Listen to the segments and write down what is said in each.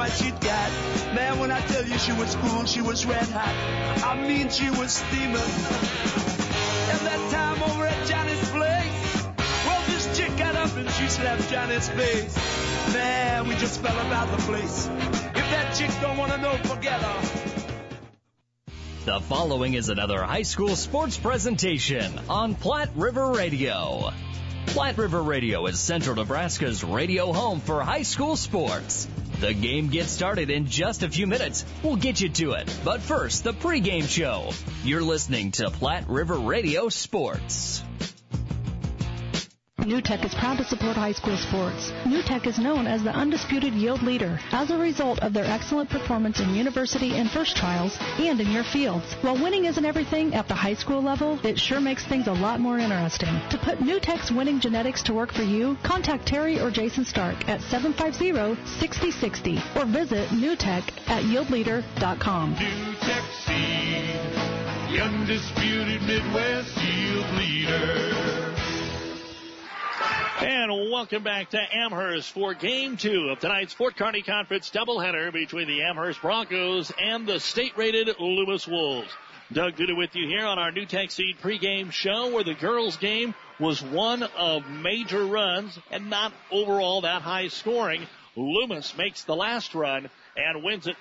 what she'd got. Man, when I tell you she was cool, she was red hot. I mean, she was steaming. And that time over at Johnny's place, well, this chick got up and she slapped Johnny's face. Man, we just fell about the place. If that chick don't want to know, forget her. The following is another high school sports presentation on Platte River Radio. Platte River Radio is Central Nebraska's radio home for high school sports. The game gets started in just a few minutes. We'll get you to it. But first, the pregame show. You're listening to Platte River Radio Sports. NewTek is proud to support high school sports. NewTek is known as the undisputed yield leader as a result of their excellent performance in university and first trials and in your fields. While winning isn't everything at the high school level, it sure makes things a lot more interesting. To put NewTek's winning genetics to work for you, contact Terry or Jason Stark at 750-6060 or visit NewTek at yieldleader.com. NewTek Seed, the undisputed Midwest yield leader. And welcome back to Amherst for Game 2 of tonight's Fort Kearney Conference doubleheader between the Amherst Broncos and the state-rated Loomis Wolves. Doug Duda with you here on our NewTek Seed pregame show, where the girls' game was one of major runs and not overall that high scoring. Loomis makes the last run and wins it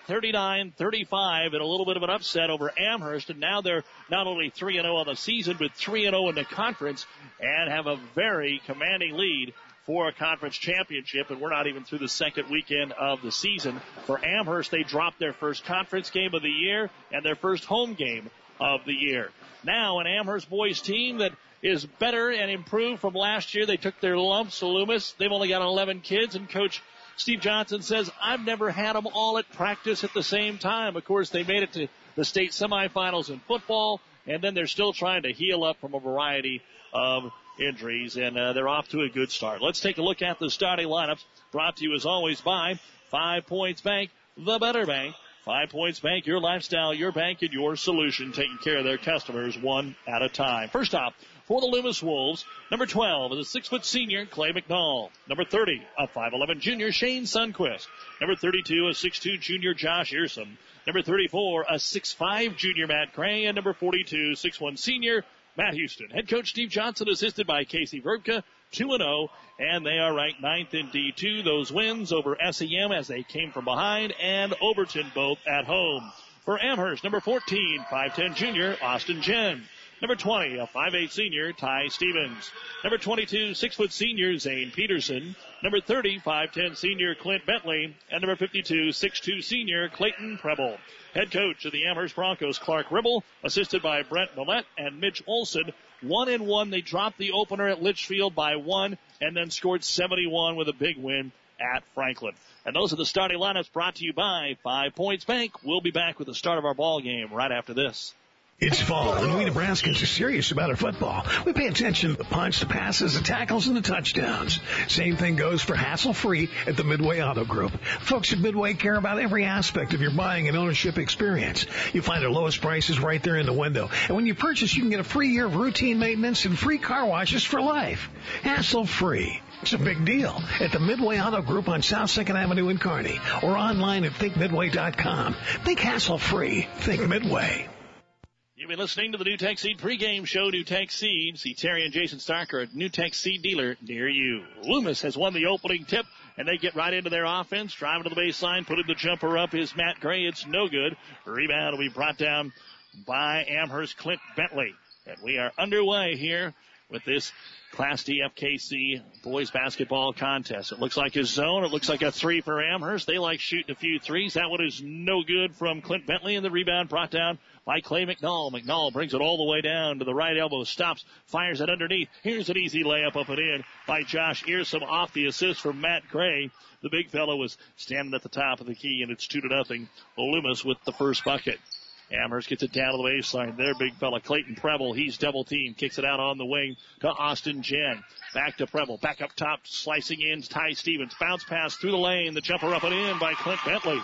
39-35 in a little bit of an upset over Amherst. And now they're not only 3-0 on the season, but 3-0 in the conference and have a very commanding lead for a conference championship. And we're not even through the second weekend of the season. For Amherst, they dropped their first conference game of the year and their first home game of the year. Now an Amherst boys team that is better and improved from last year. They took their lumps to Loomis. They've only got 11 kids, and Coach Steve Johnson says, I've never had them all at practice at the same time. Of course, they made it to the state semifinals in football, and then they're still trying to heal up from a variety of injuries, and they're off to a good start. Let's take a look at the starting lineups, brought to you as always by 5 Points Bank, the better bank. 5 Points Bank, your lifestyle, your bank, and your solution, taking care of their customers one at a time. First off, for the Loomis Wolves, number 12 is a 6-foot senior, Clay McNall. Number 30, a 5'11 junior, Shane Sundquist. Number 32, a 6'2 junior, Josh Earsom. Number 34, a 6'5 junior, Matt Gray. And number 42, 6'1 senior, Matt Houston. Head coach Steve Johnson, assisted by Casey Verbka, 2-0, and they are ranked 9th in D2. Those wins over SEM as they came from behind, and Overton both at home. For Amherst, number 14, 5'10 junior, Austin Jen. Number 20, a 5'8 senior, Ty Stevens. Number 22, 6-foot senior, Zane Peterson. Number 30, 5'10 senior, Clint Bentley. And number 52, 6'2 senior, Clayton Preble. Head coach of the Amherst Broncos, Clark Ribble, assisted by Brent Millette and Mitch Olson. 1-1, they dropped the opener at Litchfield by 1 and then scored 71 with a big win at Franklin. And those are the starting lineups brought to you by 5 Points Bank. We'll be back with the start of our ball game right after this. It's fall, and we Nebraskans are serious about our football. We pay attention to the punch, the passes, the tackles, and the touchdowns. Same thing goes for hassle-free at the Midway Auto Group. Folks at Midway care about every aspect of your buying and ownership experience. You find our lowest prices right there in the window. And when you purchase, you can get a free year of routine maintenance and free car washes for life. Hassle-free. It's a big deal at the Midway Auto Group on South 2nd Avenue in Kearney, or online at thinkmidway.com. Think hassle-free. Think Midway. You've been listening to the NewTek Seed pregame show, NewTek Seed. See Terry and Jason Starker at NewTek Seed dealer near you. Loomis has won the opening tip, and they get right into their offense. Driving to the baseline, putting the jumper up is Matt Gray. It's no good. Rebound will be brought down by Amherst Clint Bentley. And we are underway here with this Class D FKC boys basketball contest. It looks like a zone. It looks like a 3 for Amherst. They like shooting a few threes. That one is no good from Clint Bentley, and the rebound brought down by Clay McNall. McNall brings it all the way down to the right elbow, stops, fires it underneath. Here's an easy layup up and in by Josh Earsom off the assist from Matt Gray. The big fellow was standing at the top of the key, and it's 2-0. Loomis with the first bucket. Amherst gets it down to the baseline. Their big fella, Clayton Preble. He's double teamed. Kicks it out on the wing to Austin Jen. Back to Preble. Back up top, slicing in Ty Stevens. Bounce pass through the lane. The jumper up and in by Clint Bentley.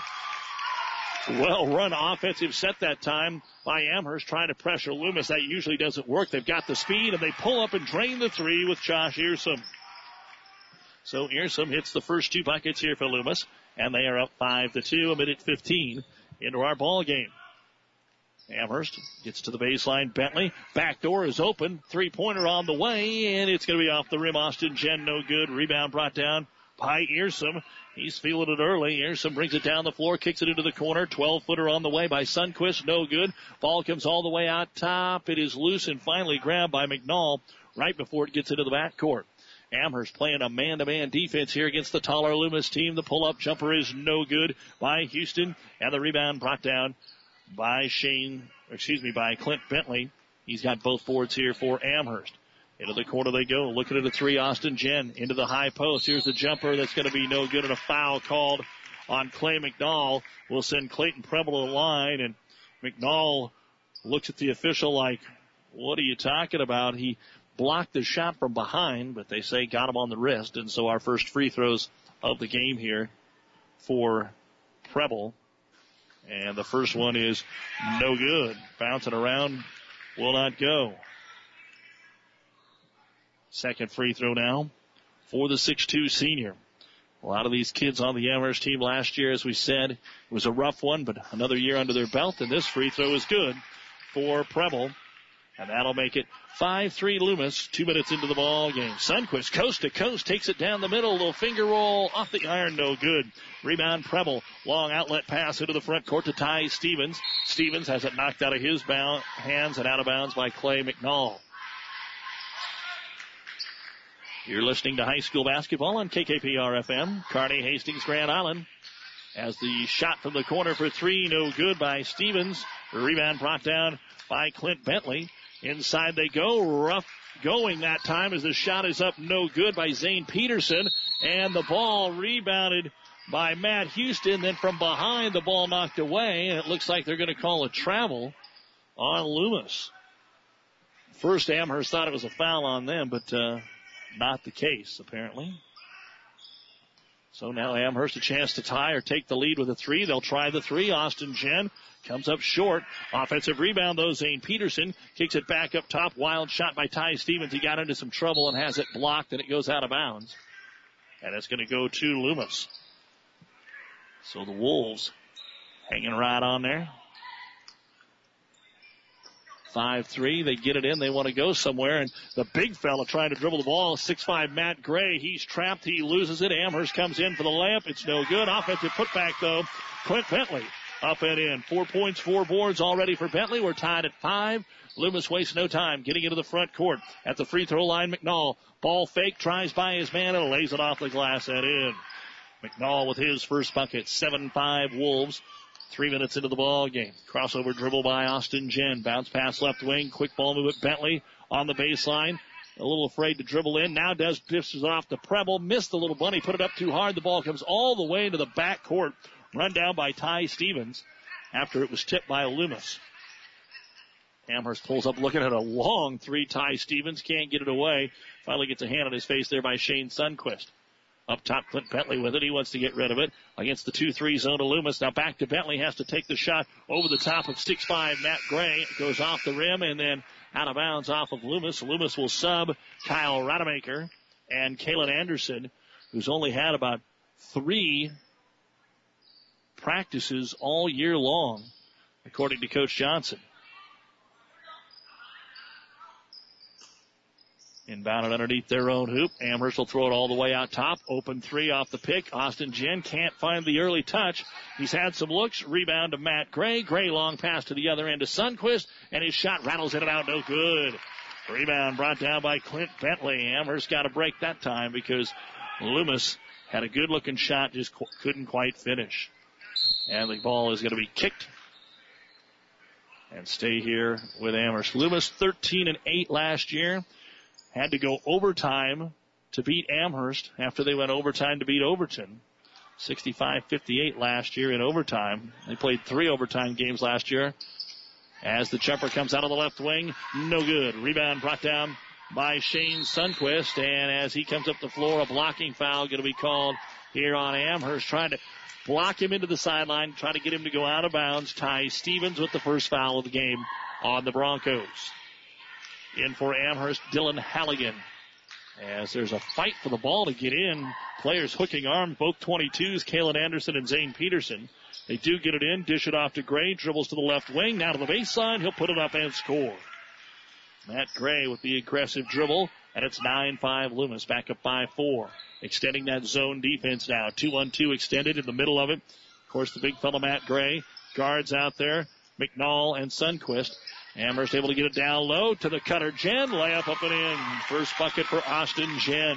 Well run offensive set that time by Amherst, trying to pressure Loomis. That usually doesn't work. They've got the speed, and they pull up and drain the three with Josh Earsom. So Earsom hits the first 2 buckets here for Loomis. and they are up 5-2, a minute 15 into our ball game. Amherst gets to the baseline. Bentley, back door is open. Three-pointer on the way, and it's going to be off the rim. Austin Jen, no good. Rebound brought down by Earsham. He's feeling it early. Earsham brings it down the floor, kicks it into the corner. 12-footer on the way by Sundquist, no good. Ball comes all the way out top. It is loose and finally grabbed by McNall right before it gets into the backcourt. Amherst playing a man-to-man defense here against the taller Loomis team. The pull-up jumper is no good by Houston, and the rebound brought down by Clint Bentley. He's got both boards here for Amherst. Into the corner they go. Looking at a three, Austin Jen into the high post. Here's the jumper that's going to be no good, and a foul called on Clay McNall. Will send Clayton Preble to the line, and McNall looks at the official like, what are you talking about? He blocked the shot from behind, but they say got him on the wrist, and so our first free throws of the game here for Preble. And the first one is no good. Bouncing around, will not go. Second free throw now for the 6'2 senior. A lot of these kids on the Amherst team last year, as we said, it was a rough one, but another year under their belt, and this free throw is good for Preble. And that'll make it 5-3 Loomis, 2 minutes into the ball game. Sundquist, coast to coast, takes it down the middle. Little finger roll off the iron, no good. Rebound Preble. Long outlet pass into the front court to Ty Stevens. Stevens has it knocked out of his hands and out of bounds by Clay McNall. You're listening to high school basketball on KKPR-FM. Kearney, Hastings, Grand Island. As the shot from the corner for three, no good by Stevens. Rebound brought down by Clint Bentley. Inside they go. Rough going that time as the shot is up, no good by Zane Peterson. And the ball rebounded by Matt Houston. Then from behind, the ball knocked away. And it looks like they're going to call a travel on Loomis. First, Amherst thought it was a foul on them, but not the case, apparently. So now Amherst a chance to tie or take the lead with a three. They'll try the three. Austin Jen comes up short. Offensive rebound, though. Zane Peterson kicks it back up top. Wild shot by Ty Stevens. He got into some trouble and has it blocked, and it goes out of bounds. And it's going to go to Loomis. So the Wolves hanging right on there. 5-3. They get it in. They want to go somewhere. And the big fella trying to dribble the ball, 6'5" Matt Gray. He's trapped. He loses it. Amherst comes in for the layup. It's no good. Offensive putback, though. Clint Bentley up and in. 4 points, 4 boards already for Bentley. We're tied at 5. Loomis wastes no time getting into the front court. At the free throw line, McNall. Ball fake, tries by his man, and lays it off the glass and in. McNall with his first bucket. 7-5 Wolves. 3 minutes into the ball game. Crossover dribble by Austin Jen. Bounce pass left wing. Quick ball move at Bentley on the baseline. A little afraid to dribble in. Now does pisses off to Preble. Missed the little bunny. Put it up too hard. The ball comes all the way into the back court. Run down by Ty Stevens after it was tipped by Loomis. Amherst pulls up looking at a long three. Ty Stevens can't get it away. Finally gets a hand on his face there by Shane Sundquist. Up top, Clint Bentley with it. He wants to get rid of it against the 2-3 zone to Loomis. Now back to Bentley. Has to take the shot over the top of 6'5" Matt Gray. It goes off the rim and then out of bounds off of Loomis. Loomis will sub Kyle Rademacher and Kalen Anderson, who's only had about 3 practices all year long, according to Coach Johnson. Inbounded underneath their own hoop. Amherst will throw it all the way out top. Open three off the pick. Austin Jen can't find the early touch. He's had some looks. Rebound to Matt Gray. Gray long pass to the other end to Sundquist. And his shot rattles in and out. No good. Rebound brought down by Clint Bentley. Amherst got a break that time because Loomis had a good looking shot. Just couldn't quite finish. And the ball is going to be kicked. And stay here with Amherst. Loomis 13-8 last year. Had to go overtime to beat Amherst after they went overtime to beat Overton. 65-58 last year in overtime. They played 3 overtime games last year. As the jumper comes out of the left wing, no good. Rebound brought down by Shane Sundquist. And as he comes up the floor, a blocking foul going to be called here on Amherst. Trying to block him into the sideline, trying to get him to go out of bounds. Ty Stevens with the first foul of the game on the Broncos. In for Amherst, Dylan Halligan. as there's a fight for the ball to get in. Players hooking arms, both 22s, Kalen Anderson and Zane Peterson. They do get it in, dish it off to Gray, dribbles to the left wing, now to the baseline. He'll put it up and score. Matt Gray with the aggressive dribble, and it's 9-5 Loomis, back up by 4. Extending that zone defense now. 2-on-2 extended in the middle of it. Of course, the big fella Matt Gray. Guards out there, McNall and Sundquist. Amherst able to get it down low to the cutter, Jen. Layup up and in. First bucket for Austin Jen.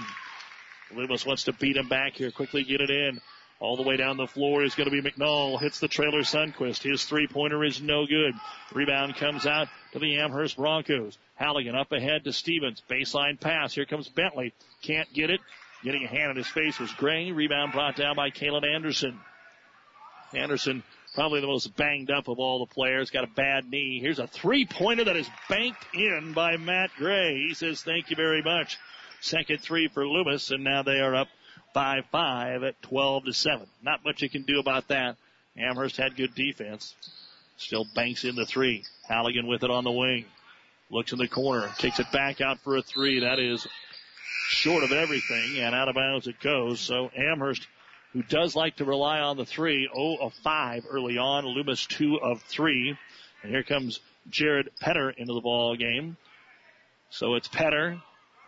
Loomis wants to beat him back here, quickly get it in. All the way down the floor is going to be McNall. Hits the trailer Sundquist. His three-pointer is no good. Rebound comes out to the Amherst Broncos. Halligan up ahead to Stevens. Baseline pass. Here comes Bentley. Can't get it. Getting a hand in his face was Gray. Rebound brought down by Kalen Anderson. Anderson, probably the most banged up of all the players. Got a bad knee. Here's a three-pointer that is banked in by Matt Gray. He says, thank you very much. Second three for Loomis, and now they are up by 5 at 12-7. Not much you can do about that. Amherst had good defense. Still banks in the three. Halligan with it on the wing. Looks in the corner. Kicks it back out for a three. That is short of everything, and out of bounds it goes. So Amherst, who does like to rely on the three, 0 of 5 early on. Loomis 2 of 3. And here comes Jared Petter into the ball game. So it's Petter,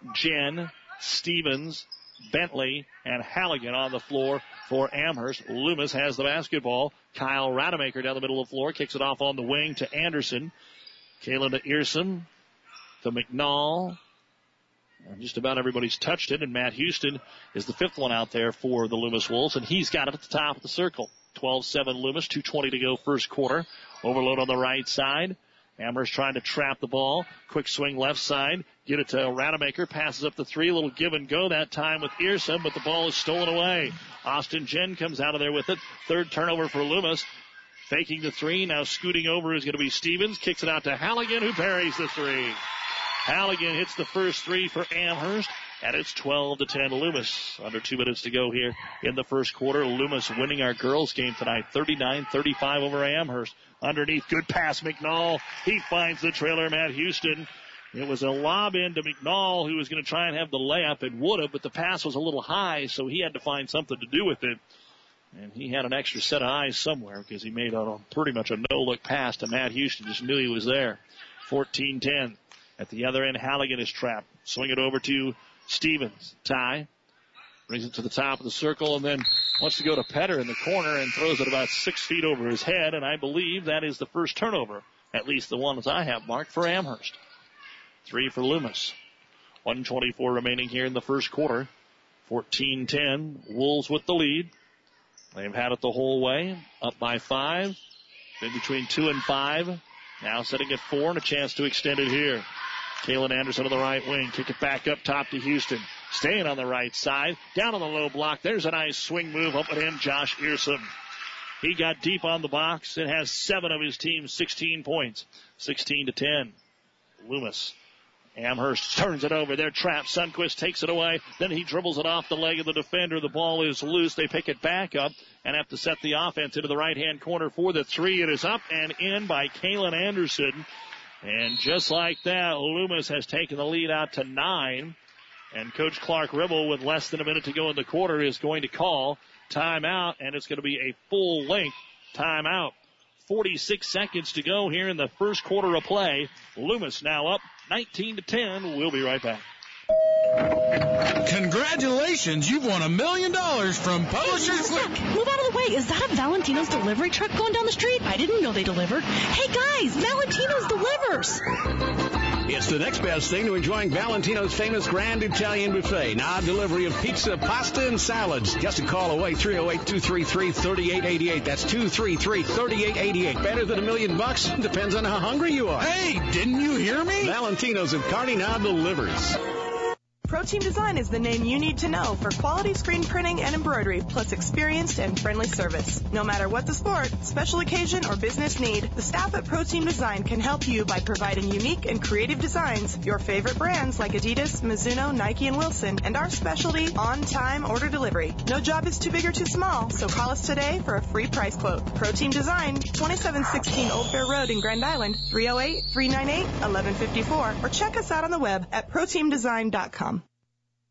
Jen, Stevens, Bentley, and Halligan on the floor for Amherst. Loomis has the basketball. Kyle Rademacher down the middle of the floor. Kicks it off on the wing to Anderson. Kalen to Earson. To McNall. And just about everybody's touched it, and Matt Houston is the fifth one out there for the Loomis Wolves, and he's got it at the top of the circle. 12-7 Loomis, 2:20 to go first quarter. Overload on the right side. Amherst trying to trap the ball. Quick swing left side. Get it to Rademacher. Passes up the three. A little give and go that time with Earson, but the ball is stolen away. Austin Jen comes out of there with it. Third turnover for Loomis. Faking the three. Now scooting over is going to be Stevens. Kicks it out to Halligan, who parries the three. Halligan hits the first three for Amherst, and it's 12-10 Loomis. Under 2 minutes to go here in the first quarter. Loomis winning our girls game tonight, 39-35 over Amherst. Underneath, good pass, McNall. He finds the trailer, Matt Houston. It was a lob in to McNall, who was going to try and have the layup, and would have, but the pass was a little high, so he had to find something to do with it. And he had an extra set of eyes somewhere, because he made pretty much a no-look pass to Matt Houston. Just knew he was there. 14-10. At the other end, Halligan is trapped. Swing it over to Stevens. Ty brings it to the top of the circle and then wants to go to Petter in the corner and throws it about 6 feet over his head. And I believe that is the first turnover, at least the one that I have marked for Amherst. 3 for Loomis. 1:24 remaining here in the first quarter. 14-10. Wolves with the lead. They've had it the whole way. Up by 5. Been between 2 and 5. Now sitting at 4 and a chance to extend it here. Kalen Anderson on the right wing. Kick it back up top to Houston. Staying on the right side. Down on the low block. There's a nice swing move up at him, Josh Earson. He got deep on the box and has 7 of his team's 16 points. 16-10. Loomis. Amherst turns it over. They're trapped. Sundquist takes it away. Then he dribbles it off the leg of the defender. The ball is loose. They pick it back up and have to set the offense into the right-hand corner for the three. It is up and in by Kalen Anderson. And just like that, Loomis has taken the lead out to 9. And Coach Clark Ribble, with less than a minute to go in the quarter, is going to call timeout, and it's going to be a full-length timeout. 46 seconds to go here in the first quarter of play. Loomis now up 19-10. We'll be right back. Congratulations, you've won $1 million from Publishers. Hey, move out of the way. Is that a Valentino's delivery truck going down the street? I didn't know they delivered. Hey guys, Valentino's delivers. It's the next best thing to enjoying Valentino's famous Grand Italian Buffet. Now delivery of pizza, pasta, and salads. Just a call away, 308-233-3888. That's 233-3888. Better than $1 million? Depends on how hungry you are. Hey, didn't you hear me? Valentino's of Kearney now delivers. ProTeam Design is the name you need to know for quality screen printing and embroidery, plus experienced and friendly service. No matter what the sport, special occasion, or business need, the staff at ProTeam Design can help you by providing unique and creative designs, your favorite brands like Adidas, Mizuno, Nike, and Wilson, and our specialty, on-time order delivery. No job is too big or too small, so call us today for a free price quote. ProTeam Design, 2716 Old Fair Road in Grand Island, 308-398-1154, or check us out on the web at proteamdesign.com.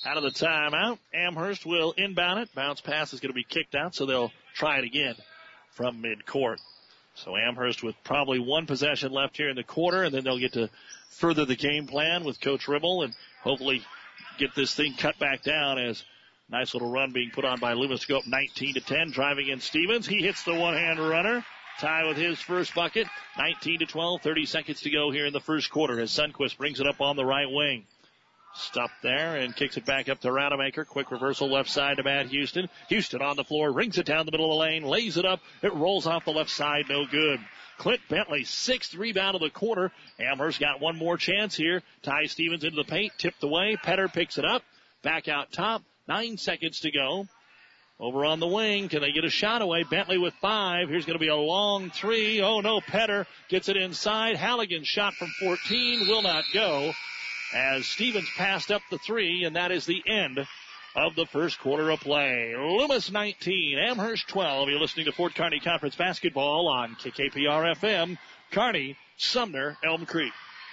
Out of the timeout, Amherst will inbound it. Bounce pass is going to be kicked out, so they'll try it again from midcourt. So Amherst with probably one possession left here in the quarter, and then they'll get to further the game plan with Coach Ribble and hopefully get this thing cut back down as nice little run being put on by Loomis to go up 19-10. Driving in Stevens. He hits the one-hand runner. Tie with his first bucket. 19-12. 30 seconds to go here in the first quarter as Sundquist brings it up on the right wing. Stopped there and kicks it back up to Rademacher. Quick reversal left side to Matt Houston. Houston on the floor, rings it down the middle of the lane, lays it up. It rolls off the left side, no good. Clint Bentley, 6th rebound of the quarter. Amherst got one more chance here. Ty Stevens into the paint, tipped away. Petter picks it up. Back out top. 9 seconds to go. Over on the wing, can they get a shot away? Bentley with 5. Here's going to be a long 3. Oh no, Petter gets it inside. Halligan's shot from 14 will not go as Stevens passed up the 3, and that is the end of the first quarter of play. Loomis 19, Amherst 12. You're listening to Fort Kearney Conference Basketball on KKPR-FM. Kearney, Sumner, Elm Creek.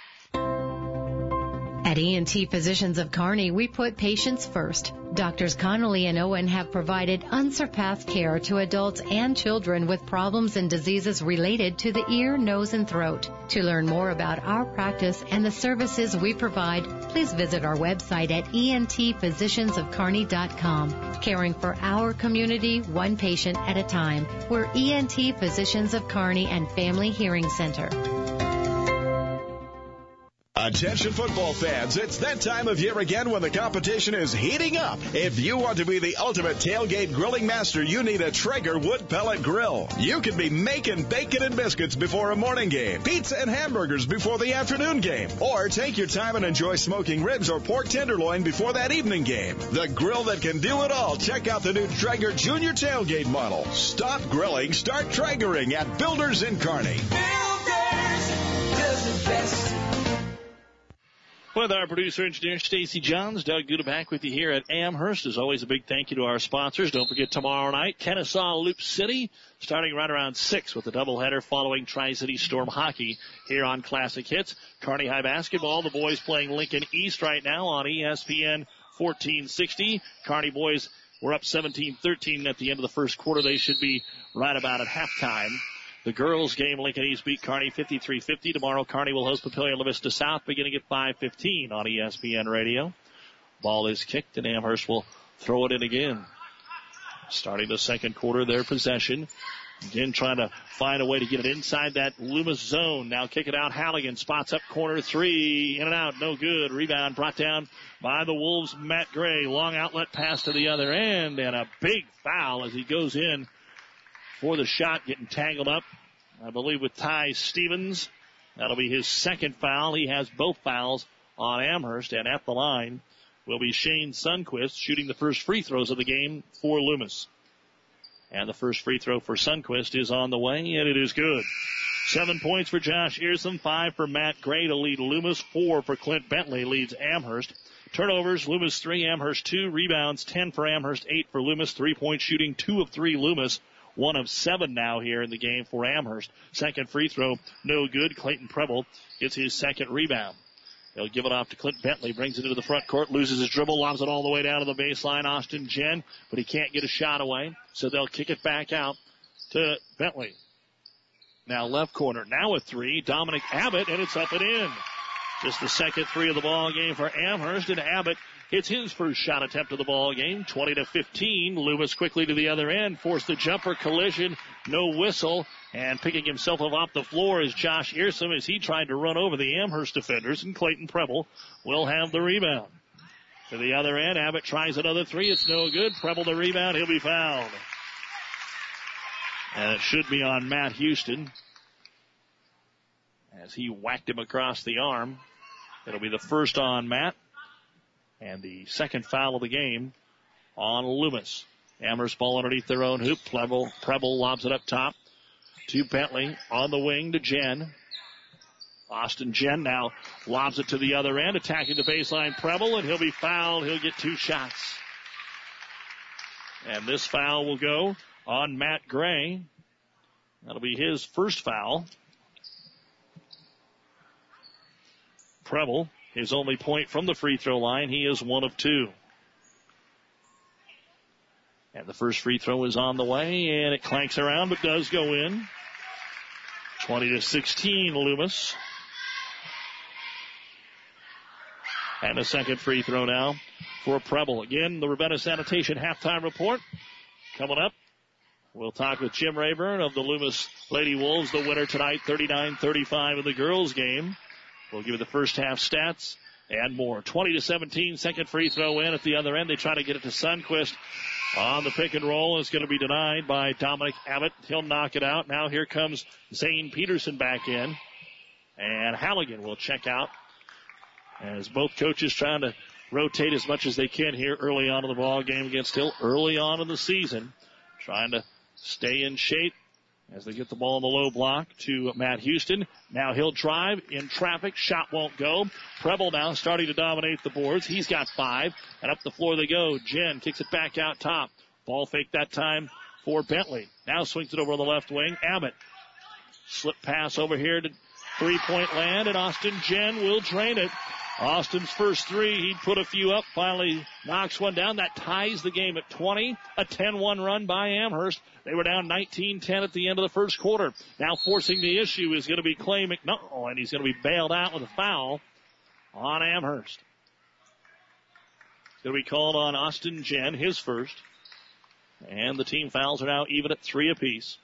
At E&T Physicians of Kearney, we put patients first. Doctors Connolly and Owen have provided unsurpassed care to adults and children with problems and diseases related to the ear, nose, and throat. To learn more about our practice and the services we provide, please visit our website at entphysiciansofkearney.com. Caring for our community, one patient at a time. We're ENT Physicians of Kearney and Family Hearing Center. Attention football fans, it's that time of year again when the competition is heating up. If you want to be the ultimate tailgate grilling master, you need a Traeger wood pellet grill. You can be making bacon and biscuits before a morning game, pizza and hamburgers before the afternoon game, or take your time and enjoy smoking ribs or pork tenderloin before that evening game. The grill that can do it all. Check out the new Traeger Junior Tailgate model. Stop grilling, start Traegering at Builders in Kearney. Builders does it best. With our producer engineer Stacy Johns, Doug Duda back with you here at Amherst. As always, a big thank you to our sponsors. Don't forget tomorrow night, Kennesaw Loop City, starting right around 6 with a doubleheader following Tri-City Storm Hockey here on Classic Hits. Kearney High Basketball, the boys playing Lincoln East right now on ESPN 1460. Kearney boys were up 17-13 at the end of the first quarter. They should be right about at halftime. The girls' game, Lincoln East beat Kearney 53-50. Tomorrow, Kearney will host Papillion La Vista South beginning at 5:15 on ESPN Radio. Ball is kicked, and Amherst will throw it in again. Starting the second quarter, their possession. Again, trying to find a way to get it inside that Loomis zone. Now kick it out. Halligan spots up corner 3. In and out. No good. Rebound brought down by the Wolves' Matt Gray. Long outlet pass to the other end, and a big foul as he goes in for the shot, getting tangled up, I believe, with Ty Stevens. That'll be his second foul. He has both fouls on Amherst, and at the line will be Shane Sundquist shooting the first free throws of the game for Loomis. And the first free throw for Sundquist is on the way, and it is good. 7 points for Josh Earson, 5 for Matt Gray to lead Loomis, 4 for Clint Bentley leads Amherst. Turnovers, Loomis 3, Amherst 2. Rebounds, 10 for Amherst, 8 for Loomis. 3-point shooting, 2 of 3 Loomis. 1 of 7 now here in the game for Amherst. Second free throw, no good. Clayton Preble gets his second rebound. They'll give it off to Clint Bentley, brings it into the front court, loses his dribble, lobs it all the way down to the baseline. Austin Jen, but he can't get a shot away, so they'll kick it back out to Bentley. Now left corner, now a 3, Dominic Abbott, and it's up and in. Just the second 3 of the ball game for Amherst, and Abbott hits his first shot attempt of the ball game, 20-15. Loomis quickly to the other end, forced the jumper, collision, no whistle, and picking himself up off the floor is Josh Earson as he tried to run over the Amherst defenders, and Clayton Preble will have the rebound. To the other end, Abbott tries another 3, it's no good. Preble the rebound, he'll be fouled. And it should be on Matt Houston as he whacked him across the arm. It'll be the first on Matt. And the second foul of the game on Loomis. Amherst ball underneath their own hoop. Preble lobs it up top to Bentley. On the wing to Jen. Austin Jen now lobs it to the other end. Attacking the baseline, Preble, and he'll be fouled. He'll get 2 shots. And this foul will go on Matt Gray. That'll be his first foul. Preble, his only point from the free throw line. He is 1 of 2. And the first free throw is on the way, and it clanks around, but does go in. 20-16, Loomis. And a second free throw now for Preble. Again, the Ravenna Sanitation halftime report coming up. We'll talk with Jim Rayburn of the Loomis Lady Wolves, the winner tonight, 39-35 in the girls' game. We'll give you the first half stats and more. 20-17, second free throw in at the other end. They try to get it to Sundquist on the pick and roll. It's going to be denied by Dominic Abbott. He'll knock it out. Now here comes Zane Peterson back in. And Halligan will check out as both coaches trying to rotate as much as they can here early on in the ball game again. Still early on in the season. Trying to stay in shape as they get the ball in the low block to Matt Houston. Now he'll drive in traffic. Shot won't go. Preble now starting to dominate the boards. He's got 5. And up the floor they go. Jen kicks it back out top. Ball fake that time for Bentley. Now swings it over on the left wing. Abbott. Slip pass over here to three-point land. And Austin Jen will drain it. Austin's first 3, he'd put a few up, finally knocks one down. That ties the game at 20. A 10-1 run by Amherst. They were down 19-10 at the end of the first quarter. Now forcing the issue is going to be Clay McNull, and he's going to be bailed out with a foul on Amherst. It's going to be called on Austin Jen, his first. And the team fouls are now even at 3 apiece.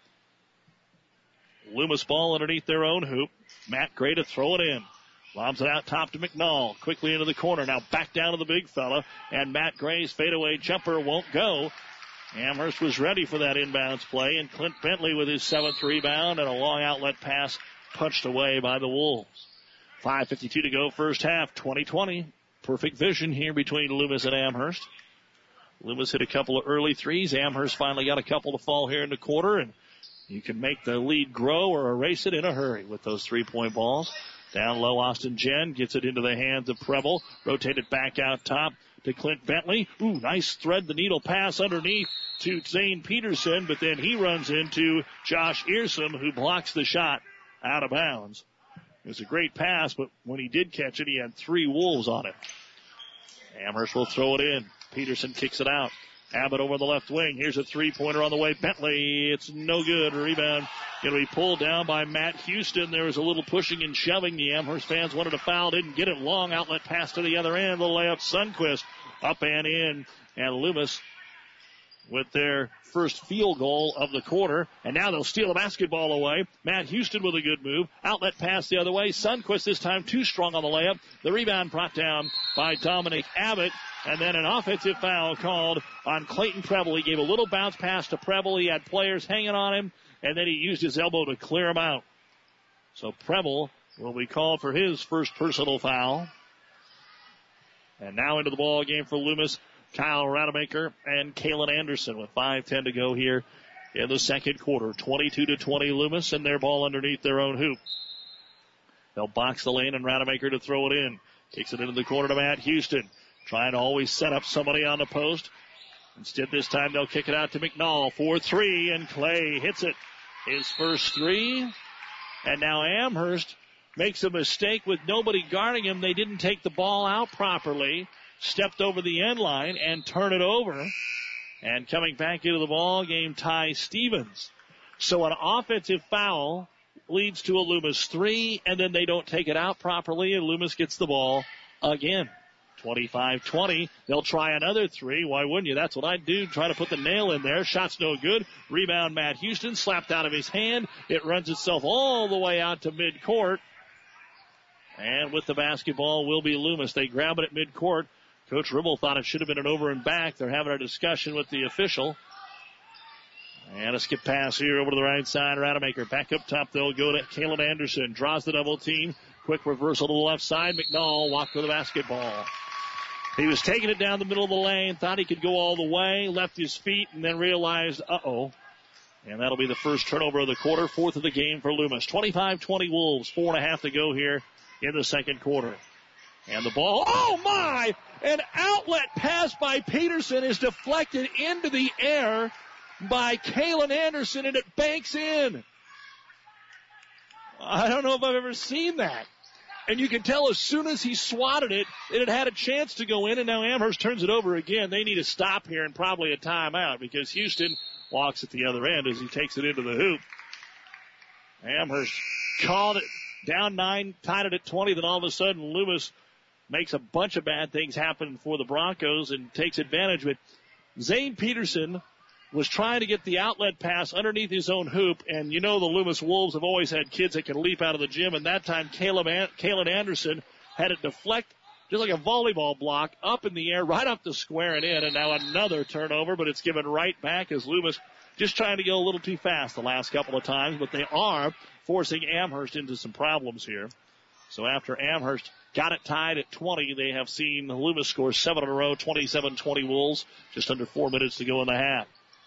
Loomis ball underneath their own hoop. Matt Gray to throw it in. Lobs it out top to McNall. Quickly into the corner. Now back down to the big fella. And Matt Gray's fadeaway jumper won't go. Amherst was ready for that inbounds play. And Clint Bentley with his 7th rebound and a long outlet pass punched away by the Wolves. 5:52 to go first half. 20-20. Perfect vision here between Loomis and Amherst. Loomis hit a couple of early threes. Amherst finally got a couple to fall here in the quarter. And you can make the lead grow or erase it in a hurry with those 3-point balls. Down low, Austin Jen gets it into the hands of Preble. Rotated back out top to Clint Bentley. Ooh, nice thread the needle pass underneath to Zane Peterson, but then he runs into Josh Earsom, who blocks the shot out of bounds. It was a great pass, but when he did catch it, he had 3 Wolves on it. Amherst will throw it in. Peterson kicks it out. Abbott over the left wing. Here's a 3-pointer on the way. Bentley, it's no good. Rebound going to be pulled down by Matt Houston. There was a little pushing and shoving. The Amherst fans wanted a foul, didn't get it. Long outlet pass to the other end. The layup, Sundquist up and in. And Loomis with their first field goal of the quarter. And now they'll steal the basketball away. Matt Houston with a good move. Outlet pass the other way. Sundquist this time too strong on the layup. The rebound brought down by Dominic Abbott. And then an offensive foul called on Clayton Preble. He gave a little bounce pass to Preble. He had players hanging on him, and then he used his elbow to clear him out. So Preble will be called for his first personal foul. And now into the ball game for Loomis, Kyle Rademacher and Kalen Anderson with 5:10 to go here in the second quarter. 22-20 Loomis, and their ball underneath their own hoop. They'll box the lane and Rademacher to throw it in. Kicks it into the corner to Matt Houston. Trying to always set up somebody on the post. Instead, this time they'll kick it out to McNall for 3, and Clay hits it. His first 3. And now Amherst makes a mistake with nobody guarding him. They didn't take the ball out properly. Stepped over the end line and turn it over. And coming back into the ball game, Ty Stevens. So an offensive foul leads to a Loomis 3, and then they don't take it out properly, and Loomis gets the ball again. 25-20. They'll try another 3. Why wouldn't you? That's what I'd do. Try to put the nail in there. Shot's no good. Rebound Matt Houston. Slapped out of his hand. It runs itself all the way out to midcourt. And with the basketball will be Loomis. They grab it at midcourt. Coach Ribble thought it should have been an over and back. They're having a discussion with the official. And a skip pass here over to the right side. Rademacher back up top. They'll go to Kalen Anderson. Draws the double team. Quick reversal to the left side. McNall walked with the basketball. He was taking it down the middle of the lane, thought he could go all the way, left his feet, and then realized, uh-oh. And that'll be the first turnover of the quarter, 4th of the game for Loomis. 25-20 Wolves, 4.5 to go here in the second quarter. And the ball, oh my! An outlet pass by Peterson is deflected into the air by Kalen Anderson, and it banks in. I don't know if I've ever seen that. And you can tell as soon as he swatted it, it had a chance to go in, and now Amherst turns it over again. They need a stop here and probably a timeout because Houston walks at the other end as he takes it into the hoop. Amherst called it down 9, tied it at 20. Then all of a sudden, Loomis makes a bunch of bad things happen for the Broncos and takes advantage. But Zane Peterson was trying to get the outlet pass underneath his own hoop. And you know the Loomis Wolves have always had kids that can leap out of the gym. And that time, Kalen Anderson had it deflect just like a volleyball block up in the air, right up the square and in. And now another turnover, but it's given right back as Loomis just trying to go a little too fast the last couple of times. But they are forcing Amherst into some problems here. So after Amherst got it tied at 20, they have seen Loomis score 7 in a row, 27-20 Wolves. Just under 4 minutes to go in the half.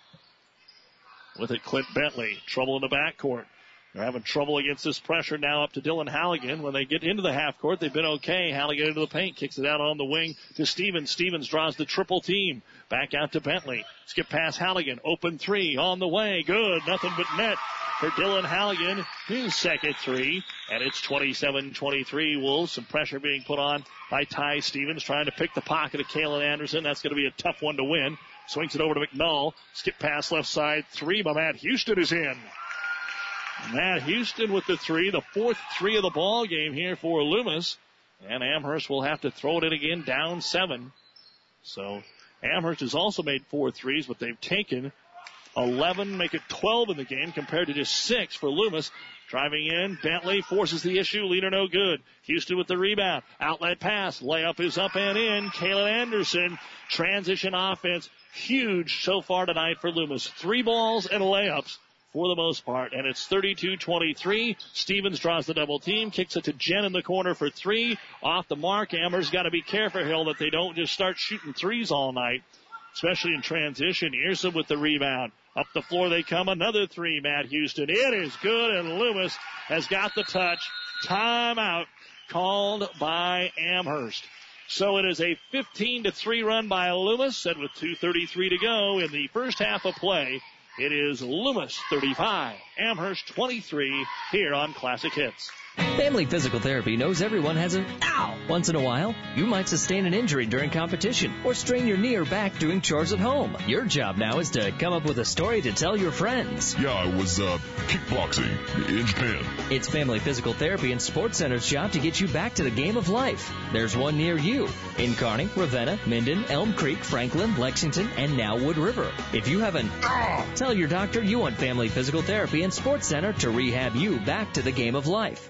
With it, Clint Bentley. Trouble in the backcourt. They're having trouble against this pressure now up to Dylan Halligan. When they get into the half court, they've been okay. Halligan into the paint, kicks it out on the wing to Stevens. Stevens draws the triple team. Back out to Bentley. Skip past Halligan. Open three on the way. Good. Nothing but net for Dylan Halligan. His second three. And it's 27-23 Wolves. Some pressure being put on by Ty Stevens trying to pick the pocket of Kalen Anderson. That's going to be a tough one to win. Swings it over to McNull. Skip pass left side. Three by Matt Houston is in. Matt Houston with the three, the fourth three of the ball game here for Loomis. And Amherst will have to throw it in again, down 7. So Amherst has also made 4 threes, but they've taken 11, make it 12 in the game compared to just 6 for Loomis. Driving in, Bentley forces the issue, leader no good. Houston with the rebound, outlet pass, layup is up and in. Kalen Anderson, transition offense, huge so far tonight for Loomis. 3 balls and layups for the most part, and it's 32-23. Stevens draws the double team, kicks it to Jen in the corner for 3. Off the mark, Amherst got to be careful, Hill, that they don't just start shooting threes all night, especially in transition. Earson with the rebound. Up the floor they come, another 3, Matt Houston. It is good, and Loomis has got the touch. Timeout called by Amherst. So it is a 15-3 run by Loomis, and with 2:33 to go in the first half of play, it is Loomis 35, Amherst 23 here on Classic Hits. Family Physical Therapy knows everyone has an ow once in a while. You might sustain an injury during competition or strain your knee or back doing chores at home. Your job now is to come up with a story to tell your friends. Yeah, I was kickboxing in Japan. It's Family Physical Therapy and Sports Center's job to get you back to the game of life. There's one near you in Kearney, Ravenna, Minden, Elm Creek, Franklin, Lexington, and now Wood River. If you have an tell your doctor you want Family Physical Therapy and Sports Center to rehab you back to the game of life.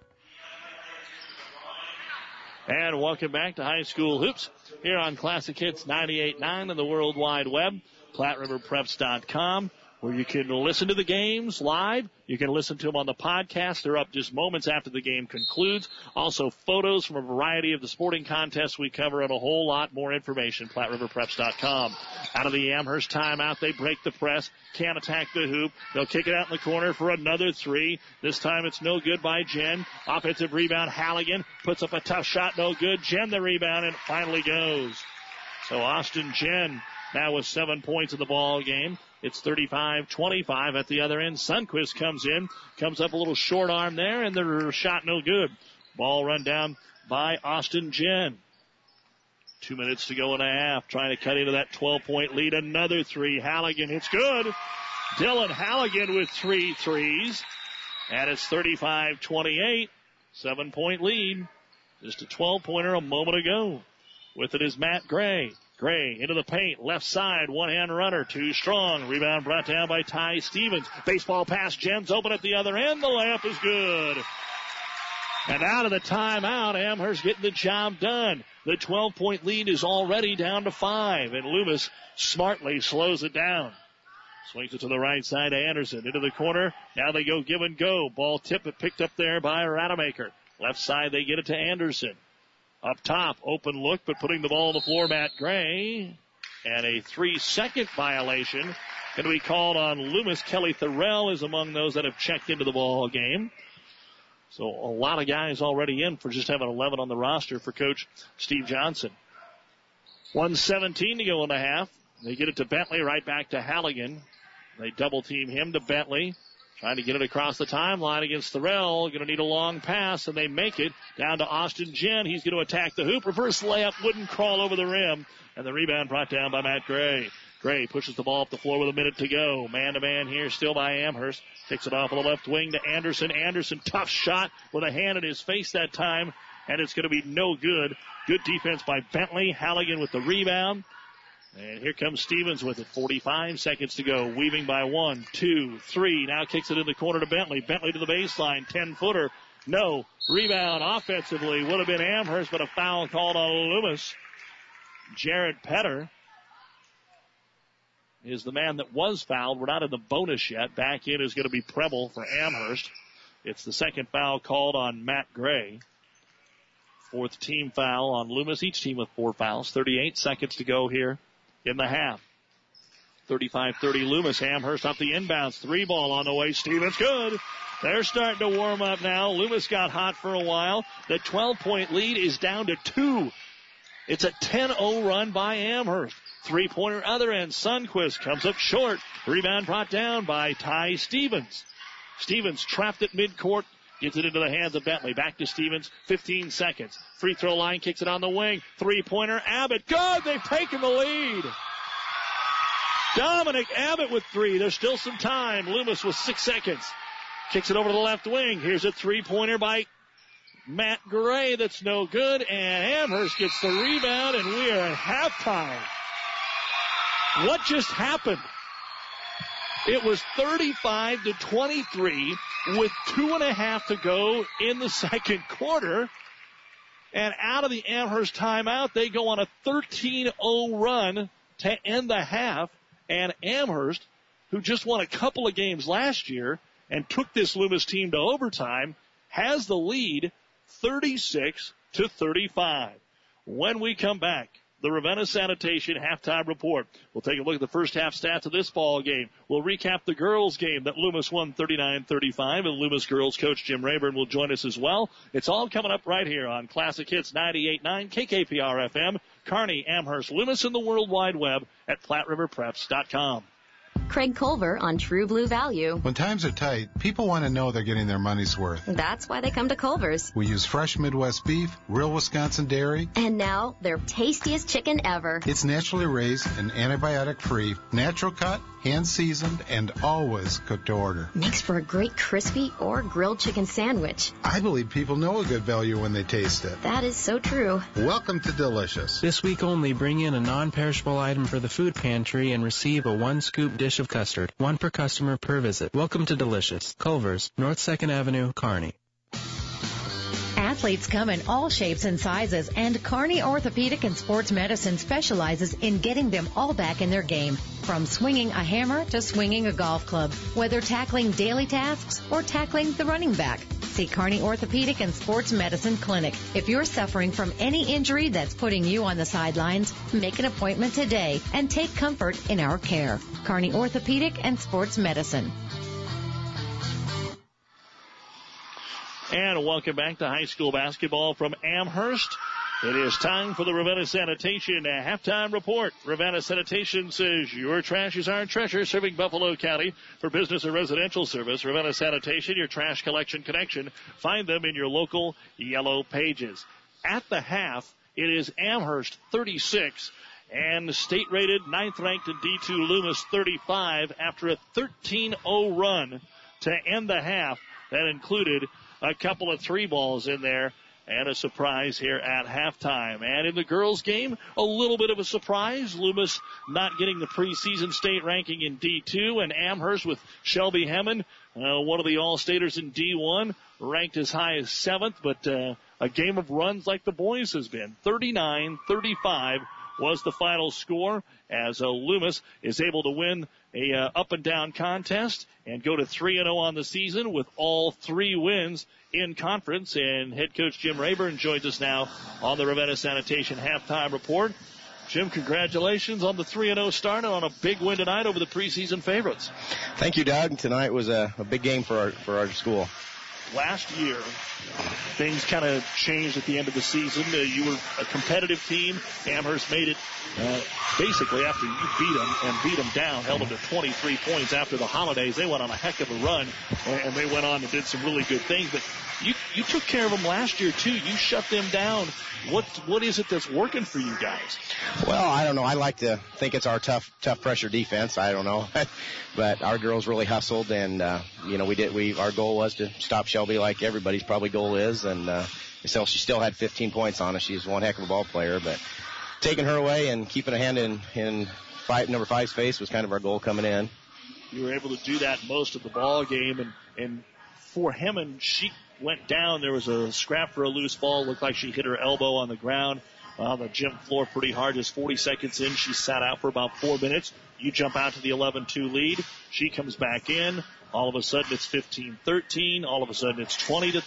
And welcome back to High School Hoops here on Classic Hits 98.9 and the World Wide Web, PlatteRiverPreps.com, where you can listen to the games live. You can listen to them on the podcast. They're up just moments after the game concludes. Also photos from a variety of the sporting contests we cover and a whole lot more information, PlatteRiverPreps.com. Out of the Amherst timeout, they break the press, can't attack the hoop. They'll kick it out in the corner for another 3. This time it's no good by Jen. Offensive rebound, Halligan puts up a tough shot, no good. Jen the rebound, and it finally goes. So Austin Jen now with 7 points in the ball game. It's 35-25 at the other end. Sundquist comes in, comes up a little short arm there, and the shot no good. Ball run down by Austin Jen. 2 minutes to go in a half, trying to cut into that 12-point lead. Another 3. Halligan hits good. Dylan Halligan with 3 threes. And it's 35-28. 7-point lead. Just a 12-pointer a moment ago. With it is Matt Gray. Gray into the paint, left side, one-hand runner, too strong. Rebound brought down by Ty Stevens. Baseball pass, Jen's open at the other end. The layup is good. And out of the timeout, Amherst getting the job done. The 12-point lead is already down to 5, and Loomis smartly slows it down. Swings it to the right side to Anderson. Into the corner. Now they go give and go. Ball tipped but picked up there by Rademacher. Left side, they get it to Anderson. Up top, open look, but putting the ball on the floor, Matt Gray. And a 3-second violation going to be called on Loomis. Kelly Thorell is among those that have checked into the ball game. So a lot of guys already in for just having 11 on the roster for Coach Steve Johnson. 1:17 to go in the half. They get it to Bentley, right back to Halligan. They double team him to Bentley. Trying to get it across the timeline against Thorell. Going to need a long pass, and they make it down to Austin Jen. He's going to attack the hoop. Reverse layup, wouldn't crawl over the rim. And the rebound brought down by Matt Gray. Gray pushes the ball up the floor with a minute to go. Man-to-man here still by Amherst. Takes it off on the left wing to Anderson. Anderson, tough shot with a hand in his face that time, and it's going to be no good. Good defense by Bentley. Halligan with the rebound. And here comes Stevens with it. 45 seconds to go. Weaving by 1, 2, 3. Now kicks it in the corner to Bentley. Bentley to the baseline. 10-footer. No. Rebound offensively would have been Amherst, but a foul called on Loomis. Jared Petter is the man that was fouled. We're not in the bonus yet. Back in is going to be Preble for Amherst. It's the second foul called on Matt Gray. Fourth team foul on Loomis. Each team with 4 fouls. 38 seconds to go here in the half. 35-30 Loomis. Amherst up the inbounds. 3 ball on the way. Stevens good. They're starting to warm up now. Loomis got hot for a while. The 12-point lead is down to 2. It's a 10-0 run by Amherst. 3-pointer other end. Sundquist comes up short. Rebound brought down by Ty Stevens. Stevens trapped at midcourt. Gets it into the hands of Bentley. Back to Stevens. 15 seconds. Free throw line. Kicks it on the wing. 3-pointer. Abbott. Good. They've taken the lead. Dominic Abbott with 3. There's still some time. Loomis with 6 seconds. Kicks it over to the left wing. Here's a 3-pointer by Matt Gray. That's no good. And Amherst gets the rebound. And we are at halftime. What just happened? It was 35-23 with 2.5 to go in the second quarter. And out of the Amherst timeout, they go on a 13-0 run to end the half. And Amherst, who just won a couple of games last year and took this Loomis team to overtime, has the lead 36-35. When we come back, the Ravenna Sanitation halftime report. We'll take a look at the first half stats of this ball game. We'll recap the girls game that Loomis won 39-35, and Loomis girls coach Jim Rayburn will join us as well. It's all coming up right here on Classic Hits 98.9 KKPR FM, Kearney, Amherst, Loomis, and the World Wide Web at PlatteRiverPreps.com. Craig Culver on True Blue Value. When times are tight, people want to know they're getting their money's worth. That's why they come to Culver's. We use fresh Midwest beef, real Wisconsin dairy. And now, their tastiest chicken ever. It's naturally raised and antibiotic-free, natural cut, hand-seasoned, and always cooked to order. Makes for a great crispy or grilled chicken sandwich. I believe people know a good value when they taste it. That is so true. Welcome to Delicious. This week only, bring in a non-perishable item for the food pantry and receive a 1-scoop dish of custard. 1 per customer per visit. Welcome to Delicious. Culver's, North 2nd Avenue, Kearney. Athletes come in all shapes and sizes, and Kearney Orthopedic and Sports Medicine specializes in getting them all back in their game. From swinging a hammer to swinging a golf club, whether tackling daily tasks or tackling the running back. See Kearney Orthopedic and Sports Medicine Clinic. If you're suffering from any injury that's putting you on the sidelines, make an appointment today and take comfort in our care. Kearney Orthopedic and Sports Medicine. And welcome back to high school basketball from Amherst. It is time for the Ravenna Sanitation halftime report. Ravenna Sanitation says your trash is our treasure, serving Buffalo County for business or residential service. Ravenna Sanitation, your trash collection connection. Find them in your local yellow pages. At the half, it is Amherst 36 and state-rated 9th-ranked in D2 Loomis 35 after a 13-0 run to end the half. That included a couple of 3 balls in there and a surprise here at halftime. And in the girls' game, a little bit of a surprise. Loomis not getting the preseason state ranking in D2, and Amherst with Shelby Hemmon, one of the All-Staters in D1, ranked as high as 7th, but a game of runs like the boys has been. 39-35 was the final score as Loomis is able to win a up-and-down contest and go to 3-0 on the season with all 3 wins in conference. And head coach Jim Rayburn joins us now on the Ravenna Sanitation halftime report. Jim, congratulations on the 3-0 start and on a big win tonight over the preseason favorites. Thank you, Doug. Tonight was a big game for our school. last year, things kind of changed at the end of the season. You were a competitive team. Amherst made it basically after you beat them down, held them to 23 points after the holidays. They went on a heck of a run, and they went on and did some really good things. But you took care of them last year, too. You shut them down. What is it that's working for you guys? Well, I don't know. I like to think it's our tough pressure defense. I don't know. But our girls really hustled, and, our goal was to stop Shelby like everybody's probably goal is. And so she still had 15 points on us. She's one heck of a ball player. But taking her away and keeping a hand in number 5's face was kind of our goal coming in. You were able to do that most of the ball game. And for Hammond, she went down. There was a scrap for a loose ball. Looked like she hit her elbow on the ground on the gym floor pretty hard. Just 40 seconds in, she sat out for about 4 minutes. You jump out to the 11-2 lead. She comes back in. All of a sudden, it's 15-13. All of a sudden, it's 20-13.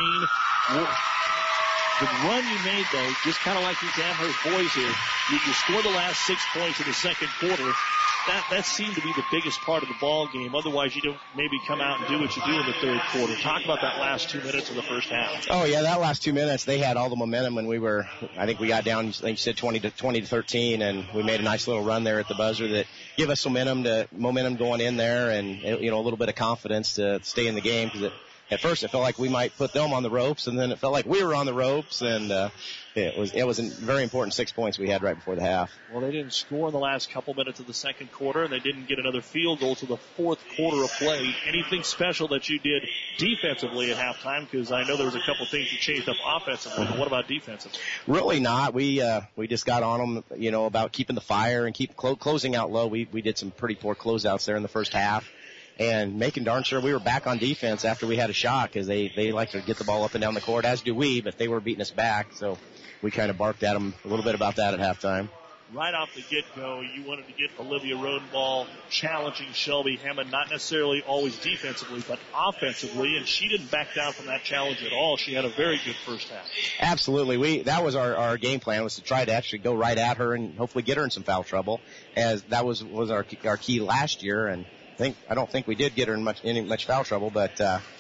The run you made, though, just kind of like these Amherst boys here, you score the last 6 points in the second quarter. That seemed to be the biggest part of the ball game. Otherwise, you don't maybe come out and do what you do in the third quarter. Talk about that last 2 minutes of the first half. Oh, yeah, that last 2 minutes, they had all the momentum when I think we got down, I think you said 20-13, and we made a nice little run there at the buzzer that give us momentum going in there and, a little bit of confidence to stay in the game, because at first it felt like we might put them on the ropes, and then it felt like we were on the ropes, and it was a very important 6 points we had right before the half. Well, they didn't score in the last couple minutes of the second quarter, and they didn't get another field goal to the fourth quarter of play. Anything special that you did defensively at halftime? Because I know there was a couple things you changed up offensively, but what about defensively? Really not. We just got on them, about keeping the fire and keep closing out low. We did some pretty poor closeouts there in the first half. And making darn sure we were back on defense after we had a shot, because they like to get the ball up and down the court, as do we, but they were beating us back. So we kind of barked at them a little bit about that at halftime. Right off the get-go, you wanted to get Olivia Rodenball challenging Shelby Hammond, not necessarily always defensively, but offensively, and she didn't back down from that challenge at all. She had a very good first half. Absolutely. That was our game plan, was to try to actually go right at her and hopefully get her in some foul trouble, as that was our key last year. And I don't think we did get her in much foul trouble, but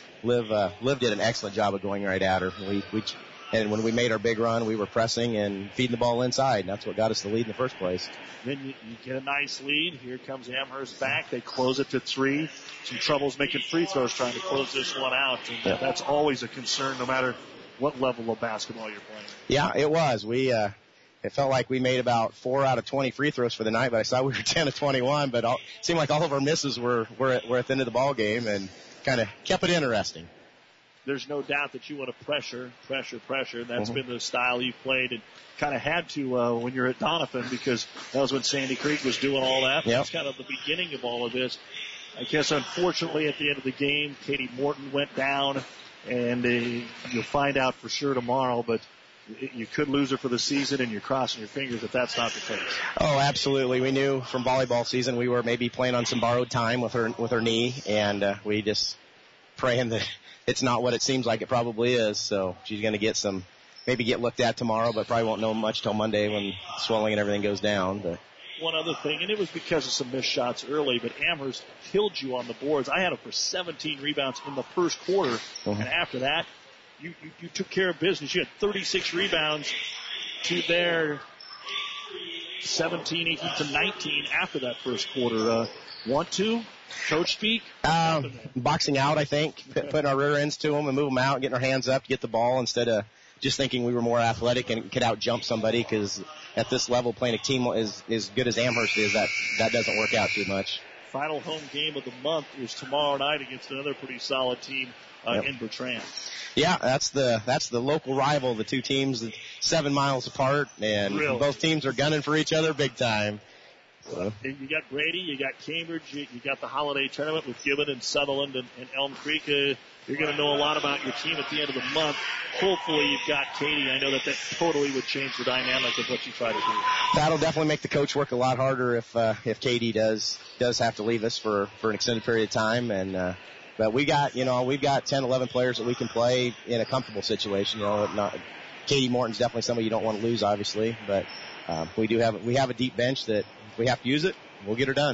Liv did an excellent job of going right at her. And when we made our big run, we were pressing and feeding the ball inside, and that's what got us the lead in the first place. Then you get a nice lead. Here comes Amherst back. They close it to 3. Some troubles making free throws trying to close this one out, and that's always a concern no matter what level of basketball you're playing. Yeah, it was. It felt like we made about 4 out of 20 free throws for the night, but I saw we were 10 of 21, but it seemed like all of our misses were at the end of the ball game, and kind of kept it interesting. There's no doubt that you want to pressure. That's been the style you played, and kind of had to when you're at Donovan, because that was when Sandy Creek was doing all that. Yep. That's kind of the beginning of all of this. I guess, unfortunately, at the end of the game, Katie Morton went down, and you'll find out for sure tomorrow, but you could lose her for the season, and you're crossing your fingers if that's not the case. Oh, absolutely. We knew from volleyball season we were maybe playing on some borrowed time with her knee, and we just praying that it's not what it seems like it probably is. So she's going to maybe get looked at tomorrow, but probably won't know much till Monday when swelling and everything goes down. But one other thing, and it was because of some missed shots early, but Amherst killed you on the boards. I had her for 17 rebounds in the first quarter, and after that, you took care of business. You had 36 rebounds to their 17, 18 to 19 after that first quarter. Want to? Coach speak? Boxing out, I think. Putting our rear ends to them and move them out, getting our hands up to get the ball instead of just thinking we were more athletic and could out-jump somebody, because at this level, playing a team as good as Amherst is, that doesn't work out too much. Final home game of the month is tomorrow night against another pretty solid team in Bertrand. Yeah, that's the local rival. The two teams 7 miles apart, and both teams are gunning for each other big time. You got Grady, you got Cambridge, you got the holiday tournament with Gibbon and Sutherland and Elm Creek. You're going to know a lot about your team at the end of the month. Hopefully you've got Katie. I know that totally would change the dynamic of what you try to do. That'll definitely make the coach work a lot harder if Katie does have to leave us for an extended period of time. And but we've got 10, 11 players that we can play in a comfortable situation. Katie Morton's definitely somebody you don't want to lose, obviously, but we have a deep bench that if we have to use it, we'll get her done.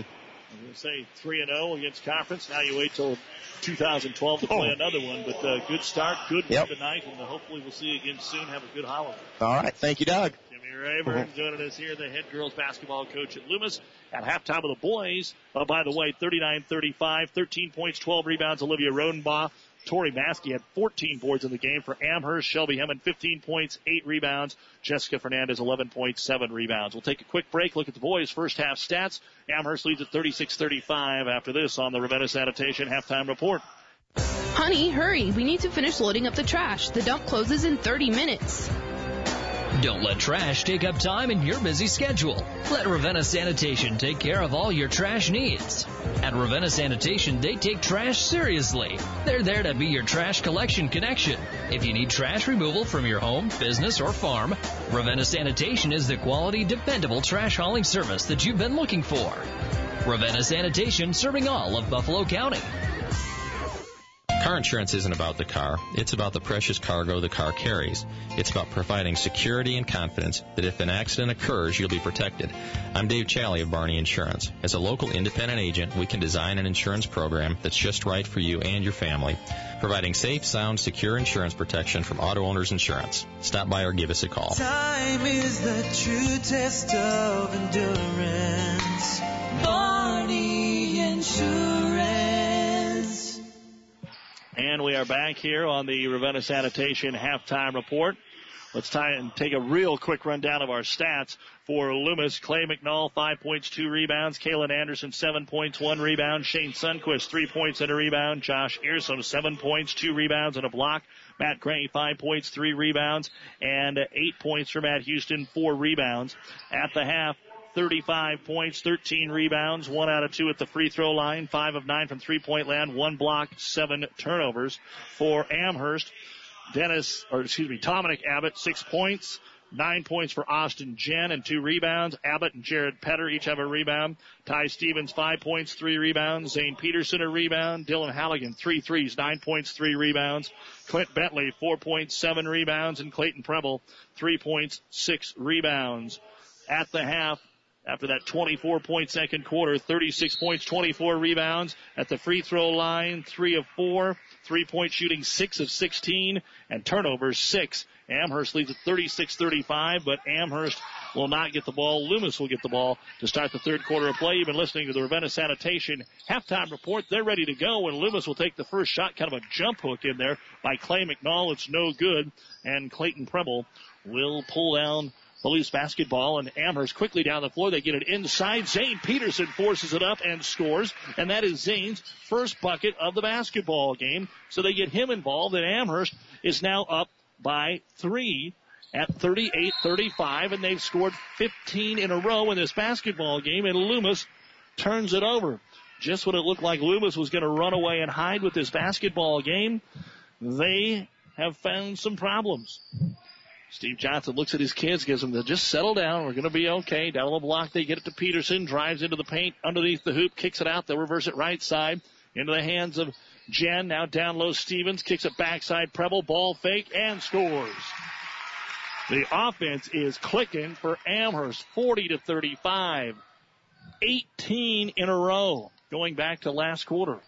I'm going to say 3-0 against conference. Now you wait till 2012 to play another one. But good start, good win tonight, and hopefully we'll see you again soon. Have a good holiday. All right. Thank you, Doug. Jimmy Rayburn joining us here, the head girls basketball coach at Loomis. At halftime of the boys, by the way, 39-35, 13 points, 12 rebounds, Olivia Rodenbaugh. Tori Maskey had 14 boards in the game for Amherst. Shelby Hemmond, 15 points, 8 rebounds. Jessica Fernandez, 11 points, 7 rebounds. We'll take a quick break, look at the boys' first half stats. Amherst leads at 36-35 after this on the Ravenna Sanitation halftime report. Honey, hurry. We need to finish loading up the trash. The dump closes in 30 minutes. Don't let trash take up time in your busy schedule. Let Ravenna Sanitation take care of all your trash needs. At Ravenna Sanitation, they take trash seriously. They're there to be your trash collection connection. If you need trash removal from your home, business, or farm, Ravenna Sanitation is the quality, dependable trash hauling service that you've been looking for. Ravenna Sanitation, serving all of Buffalo County. Car insurance isn't about the car. It's about the precious cargo the car carries. It's about providing security and confidence that if an accident occurs, you'll be protected. I'm Dave Challey of Barney Insurance. As a local independent agent, we can design an insurance program that's just right for you and your family, providing safe, sound, secure insurance protection from Auto Owners Insurance. Stop by or give us a call. Time is the true test of endurance. Barney Insurance. And we are back here on the Ravenna Sanitation halftime report. Let's take a real quick rundown of our stats for Loomis. Clay McNall, 5 points, 2 rebounds. Kaylin Anderson, 7 points, 1 rebound. Shane Sundquist, 3 points and a rebound. Josh Earsom, 7 points, 2 rebounds and a block. Matt Gray, 5 points, 3 rebounds. And 8 points for Matt Houston, 4 rebounds. At the half, 35 points, 13 rebounds, 1 out of 2 at the free throw line, 5 of 9 from three-point land, 1 block, 7 turnovers for Amherst. Dominic Abbott, 6 points, 9 points for Austin Jen and 2 rebounds. Abbott and Jared Petter each have a rebound. Ty Stevens, 5 points, 3 rebounds. Zane Peterson, a rebound. Dylan Halligan, 3 threes, 9 points, 3 rebounds. Clint Bentley, 4 points, 7 rebounds. And Clayton Preble, 3 points, 6 rebounds. At the half, after that 24-point second quarter, 36 points, 24 rebounds. At the free throw line, 3 of 4. 3-point shooting, 6 of 16. And turnovers, 6. Amherst leads at 36-35, but Amherst will not get the ball. Loomis will get the ball to start the third quarter of play. You've been listening to the Ravenna Sanitation halftime report. They're ready to go, and Loomis will take the first shot, kind of a jump hook in there by Clay McNall. It's no good, and Clayton Preble will pull down the loose basketball, and Amherst quickly down the floor. They get it inside. Zane Peterson forces it up and scores, and that is Zane's first bucket of the basketball game. So they get him involved, and Amherst is now up by 3 at 38-35, and they've scored 15 in a row in this basketball game, and Loomis turns it over. Just when it looked like Loomis was going to run away and hide with this basketball game, they have found some problems. Steve Johnson looks at his kids, gives them to just settle down. We're going to be okay. Down the block, they get it to Peterson, drives into the paint, underneath the hoop, kicks it out. They'll reverse it right side into the hands of Jen. Now down low, Stevens kicks it backside. Preble, ball fake, and scores. The offense is clicking for Amherst, 40-35. 18 in a row going back to last quarter.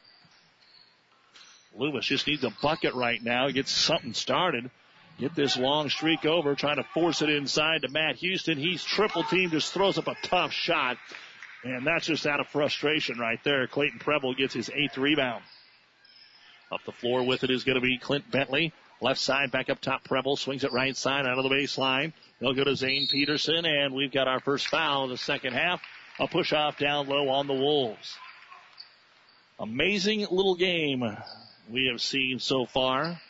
Loomis just needs a bucket right now. Get something started. Get this long streak over, trying to force it inside to Matt Houston. He's triple teamed, just throws up a tough shot. And that's just out of frustration right there. Clayton Preble gets his 8th rebound. Up the floor with it is going to be Clint Bentley. Left side, back up top. Preble swings it right side out of the baseline. They'll go to Zane Peterson, and we've got our first foul of the second half. A push-off down low on the Wolves. Amazing little game we have seen so far.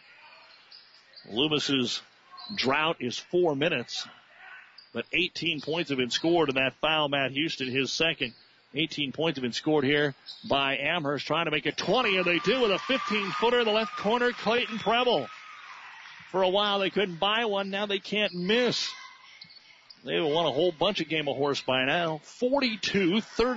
Loomis's drought is 4 minutes, but 18 points have been scored in that foul. Matt Houston, his second. 18 points have been scored here by Amherst, trying to make it 20, and they do with a 15-footer in the left corner, Clayton Preble. For a while they couldn't buy one, now they can't miss. They've won a whole bunch of Game of Horse by now.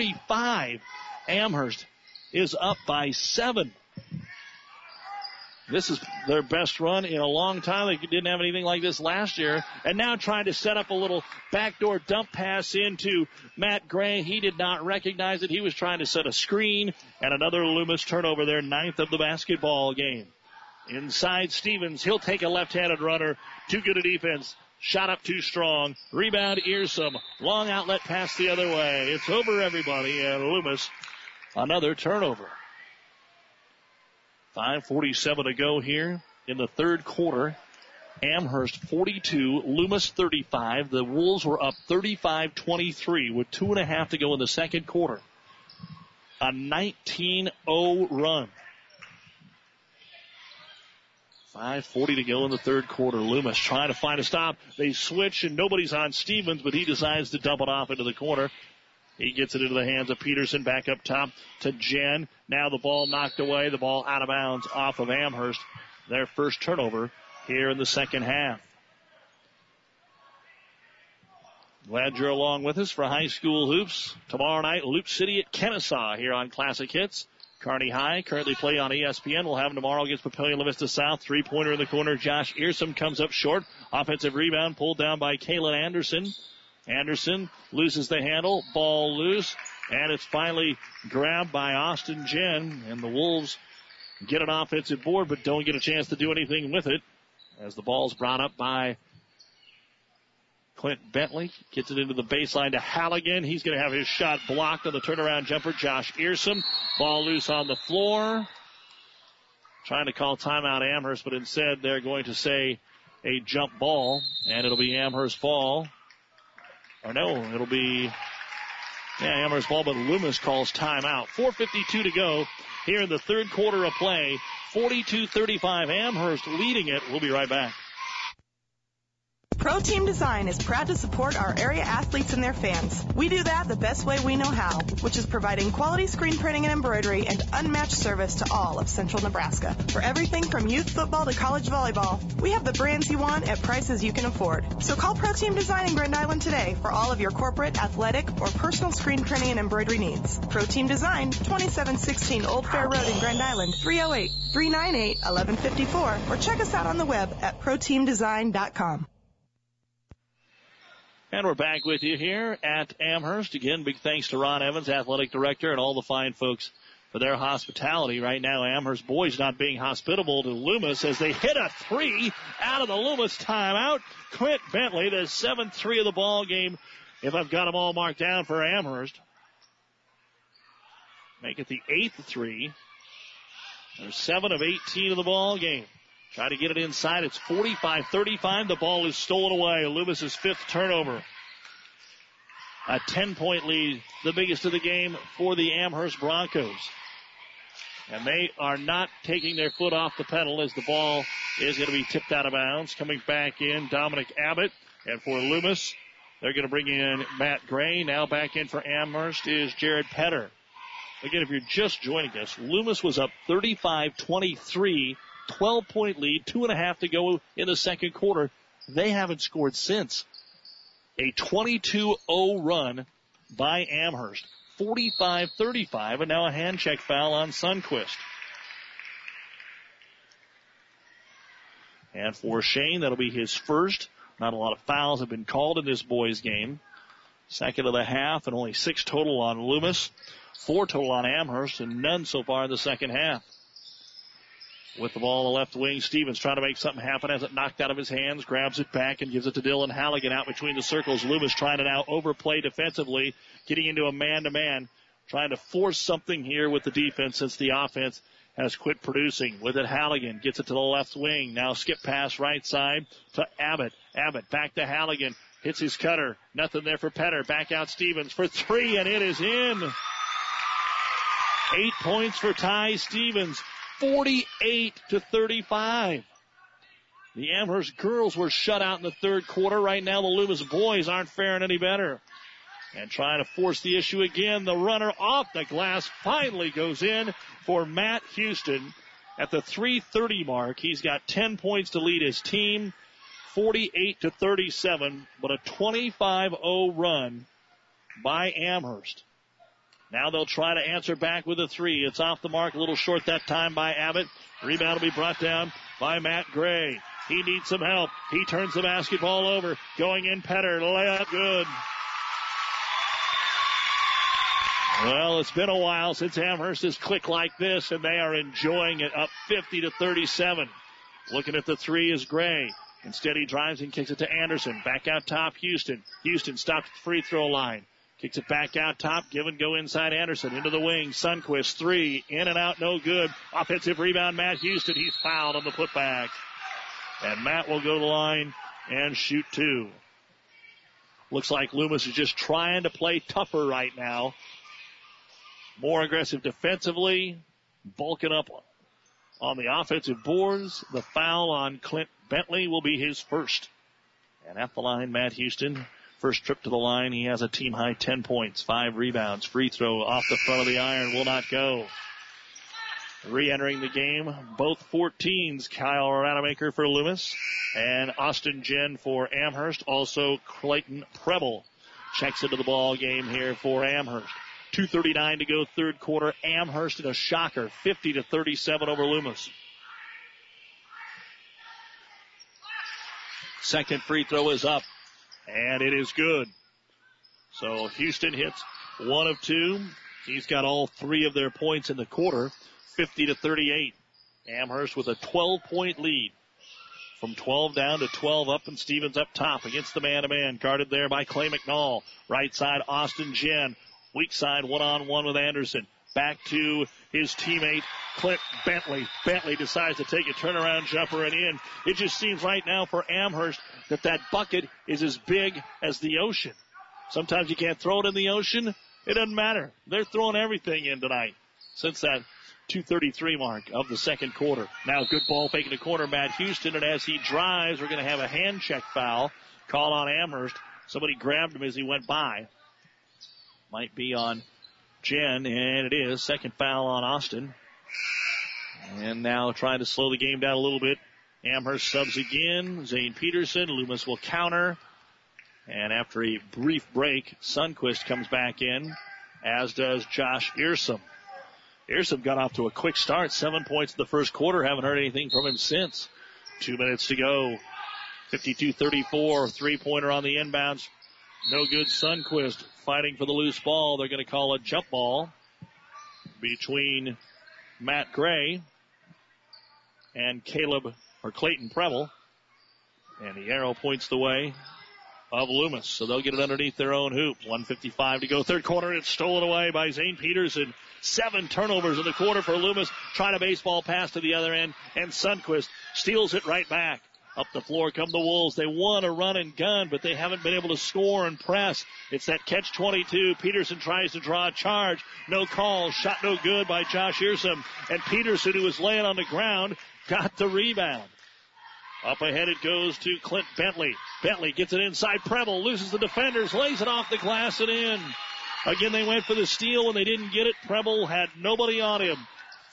42-35. Amherst is up by 7. This is their best run in a long time. They didn't have anything like this last year. And now trying to set up a little backdoor dump pass into Matt Gray. He did not recognize it. He was trying to set a screen. And another Loomis turnover, their 9th of the basketball game. Inside Stevens. He'll take a left-handed runner. Too good a defense. Shot up too strong. Rebound Earsom. Long outlet pass the other way. It's over everybody. And Loomis, another turnover. 5:47 to go here in the third quarter. Amherst 42, Loomis 35. The Wolves were up 35-23 with 2.5 to go in the second quarter. A 19-0 run. 5:40 to go in the third quarter. Loomis trying to find a stop. They switch and nobody's on Stevens, but he decides to dump it off into the corner. He gets it into the hands of Peterson. Back up top to Jen. Now the ball knocked away. The ball out of bounds off of Amherst. Their first turnover here in the second half. Glad you're along with us for high school hoops. Tomorrow night, Loop City at Kennesaw here on Classic Hits. Kearney High currently play on ESPN. We'll have them tomorrow against Papillion La Vista South. Three-pointer in the corner. Josh Earsom comes up short. Offensive rebound pulled down by Kaylin Anderson. Anderson loses the handle. Ball loose. And it's finally grabbed by Austin Jen. And the Wolves get an offensive board but don't get a chance to do anything with it. As the ball's brought up by Clint Bentley. Gets it into the baseline to Halligan. He's going to have his shot blocked on the turnaround jumper. Josh Earsom. Ball loose on the floor. Trying to call timeout Amherst, but instead they're going to say a jump ball. And it'll be Amherst ball. Or no, it'll be Amherst ball, but Loomis calls timeout. 4:52 to go here in the third quarter of play. 42-35, Amherst leading it. We'll be right back. Pro Team Design is proud to support our area athletes and their fans. We do that the best way we know how, which is providing quality screen printing and embroidery and unmatched service to all of Central Nebraska. For everything from youth football to college volleyball, we have the brands you want at prices you can afford. So call Pro Team Design in Grand Island today for all of your corporate, athletic, or personal screen printing and embroidery needs. Pro Team Design, 2716 Old Fair Road in Grand Island, 308-398-1154, or check us out on the web at proteamdesign.com. And we're back with you here at Amherst. Again, big thanks to Ron Evans, athletic director, and all the fine folks for their hospitality. Right now, Amherst boys not being hospitable to Loomis as they hit a three out of the Loomis timeout. Clint Bentley, the 7th three of the ball game, if I've got them all marked down for Amherst. Make it the 8th three. They're 7 of 18 of the ball game. Try to get it inside. It's 45-35. The ball is stolen away. Loomis's 5th turnover. A 10-point lead, the biggest of the game for the Amherst Broncos. And they are not taking their foot off the pedal as the ball is going to be tipped out of bounds. Coming back in, Dominic Abbott. And for Loomis, they're going to bring in Matt Gray. Now back in for Amherst is Jared Petter. Again, if you're just joining us, Loomis was up 35-23. 12-point lead, 2.5 to go in the second quarter. They haven't scored since. A 22-0 run by Amherst. 45-35, and now a hand check foul on Sundquist. And for Shane, that'll be his first. Not a lot of fouls have been called in this boys' game. Second of the half, and only 6 total on Loomis. 4 total on Amherst, and none so far in the second half. With the ball on the left wing, Stevens trying to make something happen. Has it knocked out of his hands, grabs it back and gives it to Dylan Halligan out between the circles. Loomis trying to now overplay defensively, getting into a man-to-man, trying to force something here with the defense since the offense has quit producing. With it, Halligan gets it to the left wing. Now skip pass right side to Abbott. Abbott back to Halligan. Hits his cutter. Nothing there for Petter. Back out Stevens for 3, and it is in. 8 points for Ty Stevens. 48-35. The Amherst girls were shut out in the third quarter. Right now, the Loomis boys aren't faring any better. And trying to force the issue again. The runner off the glass finally goes in for Matt Houston at the 3:30 mark. He's got 10 points to lead his team. 48-37, but a 25-0 run by Amherst. Now they'll try to answer back with a three. It's off the mark, a little short that time by Abbott. Rebound will be brought down by Matt Gray. He needs some help. He turns the basketball over. Going in, Petter. Layup good. Well, it's been a while since Amherst has clicked like this, and they are enjoying it, up 50-37. Looking at the three is Gray. Instead, he drives and kicks it to Anderson. Back out top, Houston. Houston stops the free throw line. Kicks it back out top. Give and go inside Anderson. Into the wing. Sundquist, three. In and out, no good. Offensive rebound, Matt Houston. He's fouled on the putback. And Matt will go to the line and shoot two. Looks like Loomis is just trying to play tougher right now. More aggressive defensively. Bulking up on the offensive boards. The foul on Clint Bentley will be his first. And at the line, Matt Houston. First trip to the line, he has a team-high 10 points, 5 rebounds. Free throw off the front of the iron will not go. Re-entering the game, both 14s, Kyle Rademacher for Loomis and Austin Jen for Amherst. Also, Clayton Preble checks into the ball game here for Amherst. 2:39 to go, third quarter. Amherst in a shocker, 50-37 over Loomis. Second free throw is up. And it is good. So Houston hits 1 of 2. He's got all 3 of their points in the quarter, 50-38. Amherst with a 12-point lead. From 12 down to 12 up, and Stevens up top against the man-to-man. Guarded there by Clay McNall. Right side, Austin Jen. Weak side, one-on-one with Anderson. Back to his teammate, Clint Bentley. Bentley decides to take a turnaround jumper and in. It just seems right now for Amherst that bucket is as big as the ocean. Sometimes you can't throw it in the ocean. It doesn't matter. They're throwing everything in tonight since that 2:33 mark of the second quarter. Now good ball fake in the corner, Matt Houston, and as he drives, we're going to have a hand check foul called on Amherst. Somebody grabbed him as he went by. Might be on Jen, and it is. Second foul on Austin. And now trying to slow the game down a little bit. Amherst subs again. Zane Peterson. Loomis will counter. And after a brief break, Sundquist comes back in, as does Josh Earsom. Earsom got off to a quick start. 7 points in the first quarter. Haven't heard anything from him since. 2 minutes to go. 52-34. Three-pointer on the inbounds. No good. Sundquist fighting for the loose ball. They're going to call a jump ball between Matt Gray and Clayton Preble. And the arrow points the way of Loomis. So they'll get it underneath their own hoop. 1:55 to go. Third quarter. It's stolen away by Zane Peterson. 7 turnovers in the quarter for Loomis. Trying a baseball pass to the other end. And Sundquist steals it right back. Up the floor come the Wolves. They want to run and gun, but they haven't been able to score and press. It's that catch-22. Peterson tries to draw a charge. No call. Shot no good by Josh Earsom. And Peterson, who was laying on the ground, got the rebound. Up ahead it goes to Clint Bentley. Bentley gets it inside. Preble loses the defenders, lays it off the glass and in. Again, they went for the steal when they didn't get it. Preble had nobody on him.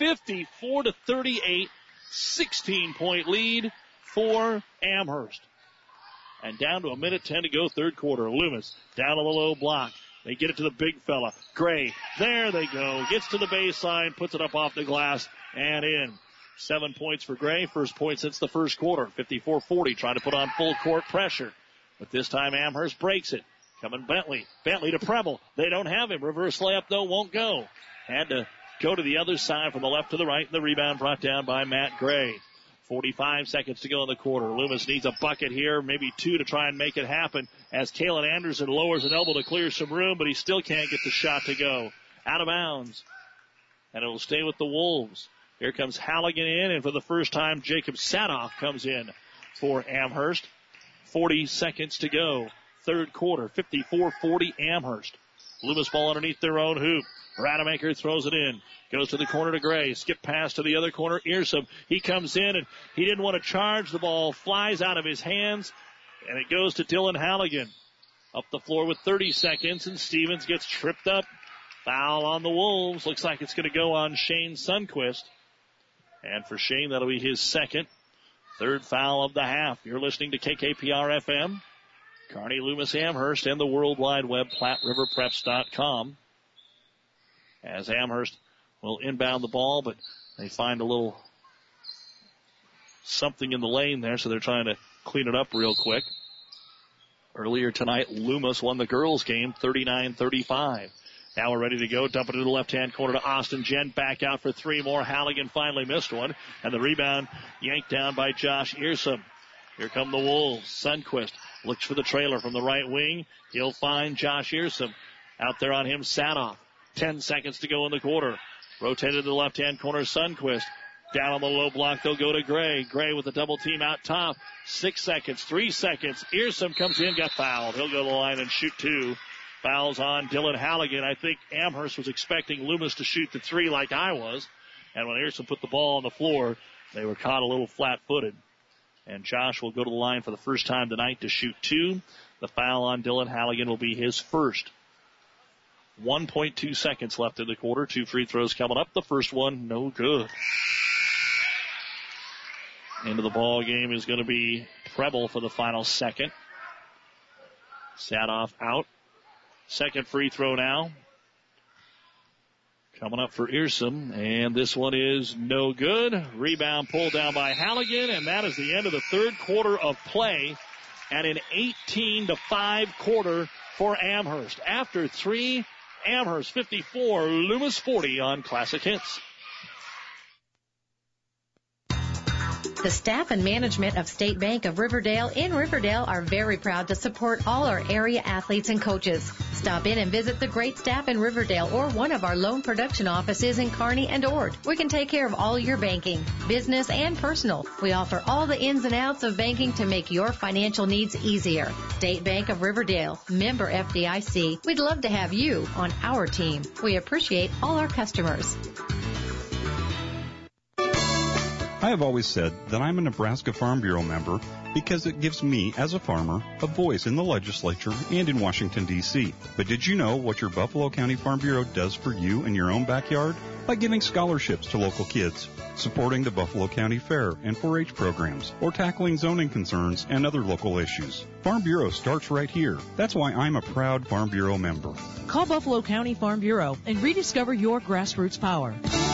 54-38, 16-point lead for Amherst. And down to 1:10 to go, third quarter. Loomis down on the low block. They get it to the big fella. Gray, there they go. Gets to the baseline, puts it up off the glass, and in. 7 points for Gray. First point since the first quarter. 54-40, trying to put on full court pressure. But this time Amherst breaks it. Coming Bentley. Bentley to Preble. They don't have him. Reverse layup, though, won't go. Had to go to the other side from the left to the right. And the rebound brought down by Matt Gray. 45 seconds to go in the quarter. Loomis needs a bucket here, maybe 2 to try and make it happen as Kalen Anderson lowers an elbow to clear some room, but he still can't get the shot to go. Out of bounds. And it'll stay with the Wolves. Here comes Halligan in, and for the first time, Jacob Sadoff comes in for Amherst. 40 seconds to go. Third quarter, 54-40 Amherst. Loomis ball underneath their own hoop. Rademacher throws it in. Goes to the corner to Gray. Skip pass to the other corner. Earsom. He comes in, and he didn't want to charge. The ball flies out of his hands, and it goes to Dylan Halligan. Up the floor with 30 seconds, and Stevens gets tripped up. Foul on the Wolves. Looks like it's going to go on Shane Sundquist. And for Shane, that'll be his second. Third foul of the half. You're listening to KKPR FM. Kearney, Loomis, Amherst, and the World Wide Web, PlatteRiverPreps.com. as Amherst will inbound the ball, but they find a little something in the lane there, so they're trying to clean it up real quick. Earlier tonight, Loomis won the girls' game 39-35. Now we're ready to go. Dump it to the left-hand corner to Austin. Jen back out for three more. Halligan finally missed one. And the rebound yanked down by Josh Earsom. Here come the Wolves. Sundquist looks for the trailer from the right wing. He'll find Josh Earsom. Out there on him, Sadoff. 10 seconds to go in the quarter. Rotated to the left-hand corner, Sundquist. Down on the low block, they'll go to Gray. Gray with the double team out top. 6 seconds, 3 seconds. Earsom comes in, got fouled. He'll go to the line and shoot two. Fouls on Dylan Halligan. I think Amherst was expecting Loomis to shoot the three like I was. And when Earsom put the ball on the floor, they were caught a little flat-footed. And Josh will go to the line for the first time tonight to shoot two. The foul on Dylan Halligan will be his first. 1.2 seconds left in the quarter. 2 free throws coming up. The first one, no good. Into the ball game is going to be Preble for the final second. Sadoff out. Second free throw now. Coming up for Earsom, and this one is no good. Rebound pulled down by Halligan, and that is the end of the third quarter of play, and an 18-5 quarter for Amherst. After three, Amherst 54, Loomis 40 on Classic Hits. The staff and management of State Bank of Riverdale in Riverdale are very proud to support all our area athletes and coaches. Stop in and visit the great staff in Riverdale or one of our loan production offices in Kearney and Ord. We can take care of all your banking, business, and personal. We offer all the ins and outs of banking to make your financial needs easier. State Bank of Riverdale, member FDIC. We'd love to have you on our team. We appreciate all our customers. I have always said that I'm a Nebraska Farm Bureau member because it gives me, as a farmer, a voice in the legislature and in Washington, D.C. But did you know what your Buffalo County Farm Bureau does for you in your own backyard? By giving scholarships to local kids, supporting the Buffalo County Fair and 4-H programs, or tackling zoning concerns and other local issues. Farm Bureau starts right here. That's why I'm a proud Farm Bureau member. Call Buffalo County Farm Bureau and rediscover your grassroots power.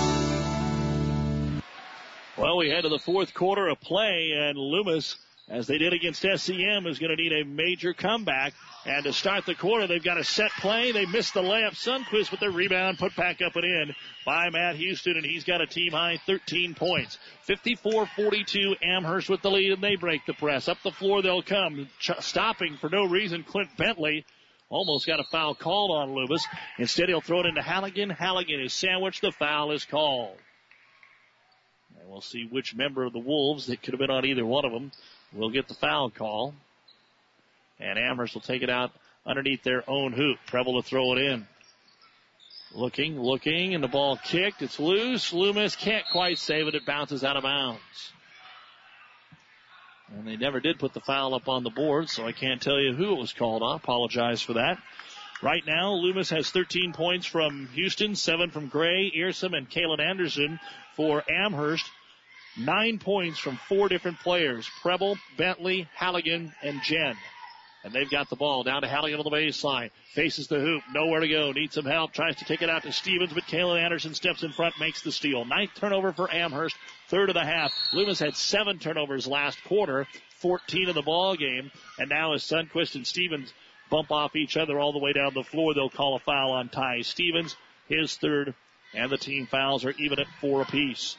Well, we head to the fourth quarter of play, and Loomis, as they did against SCM, is going to need a major comeback. And to start the quarter, they've got a set play. They missed the layup. Sundquist with the rebound, put back up and in by Matt Houston, and he's got a team-high 13 points. 54-42, Amherst with the lead, and they break the press. Up the floor they'll come, stopping for no reason. Clint Bentley almost got a foul called on Loomis. Instead, he'll throw it into Halligan. Halligan is sandwiched. The foul is called. And we'll see which member of the Wolves, that could have been on either one of them, will get the foul call. And Amherst will take it out underneath their own hoop. Preble to throw it in. Looking, and the ball kicked. It's loose. Loomis can't quite save it. It bounces out of bounds. And they never did put the foul up on the board, so I can't tell you who it was called on. I apologize for that. Right now, Loomis has 13 points from Houston, 7 from Gray, Earsom, and Kalen Anderson. For Amherst, 9 points from 4 different players: Preble, Bentley, Halligan, and Jen. And they've got the ball down to Halligan on the baseline. Faces the hoop, nowhere to go, needs some help, tries to kick it out to Stevens, but Kalen Anderson steps in front, makes the steal. 9th turnover for Amherst, third of the half. Loomis had 7 turnovers last quarter, 14 in the ball game, and now as Sundquist and Stevens bump off each other all the way down the floor, they'll call a foul on Ty Stevens, his third, and the team fouls are even at 4 apiece.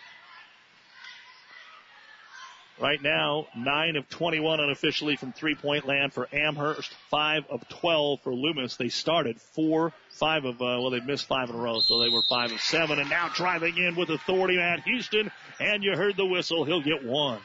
Right now, 9 of 21 unofficially from three-point land for Amherst, 5 of 12 for Loomis. They started they missed 5 in a row, so they were 5 of 7, and now driving in with authority at Houston, and you heard the whistle, he'll get one.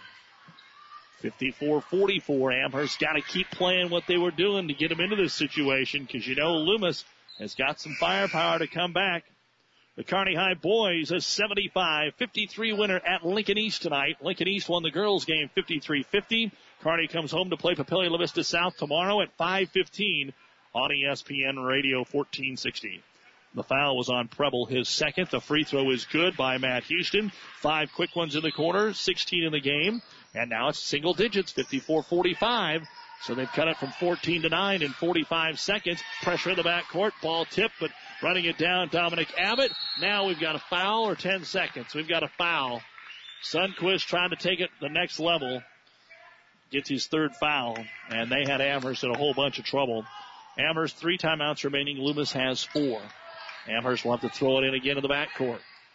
54-44, Amherst got to keep playing what they were doing to get them into this situation, because Loomis has got some firepower to come back. The Kearney High boys a 75-53 winner at Lincoln East tonight. Lincoln East won the girls' game 53-50. Kearney comes home to play Papillion La Vista South tomorrow at 5:15 on ESPN Radio 1460. The foul was on Preble, his second. The free throw is good by Matt Houston. 5 quick ones in the quarter, 16 in the game. And now it's single digits, 54-45. So they've cut it from 14 to 9 in 45 seconds. Pressure in the backcourt. Ball tipped, but Running it down, Dominic Abbott. Now we've got a foul or 10 seconds. We've got a foul. Sundquist trying to take it the next level. Gets his third foul, and they had Amherst in a whole bunch of trouble. Amherst 3 timeouts remaining. Loomis has 4. Amherst will have to throw it in again to the backcourt.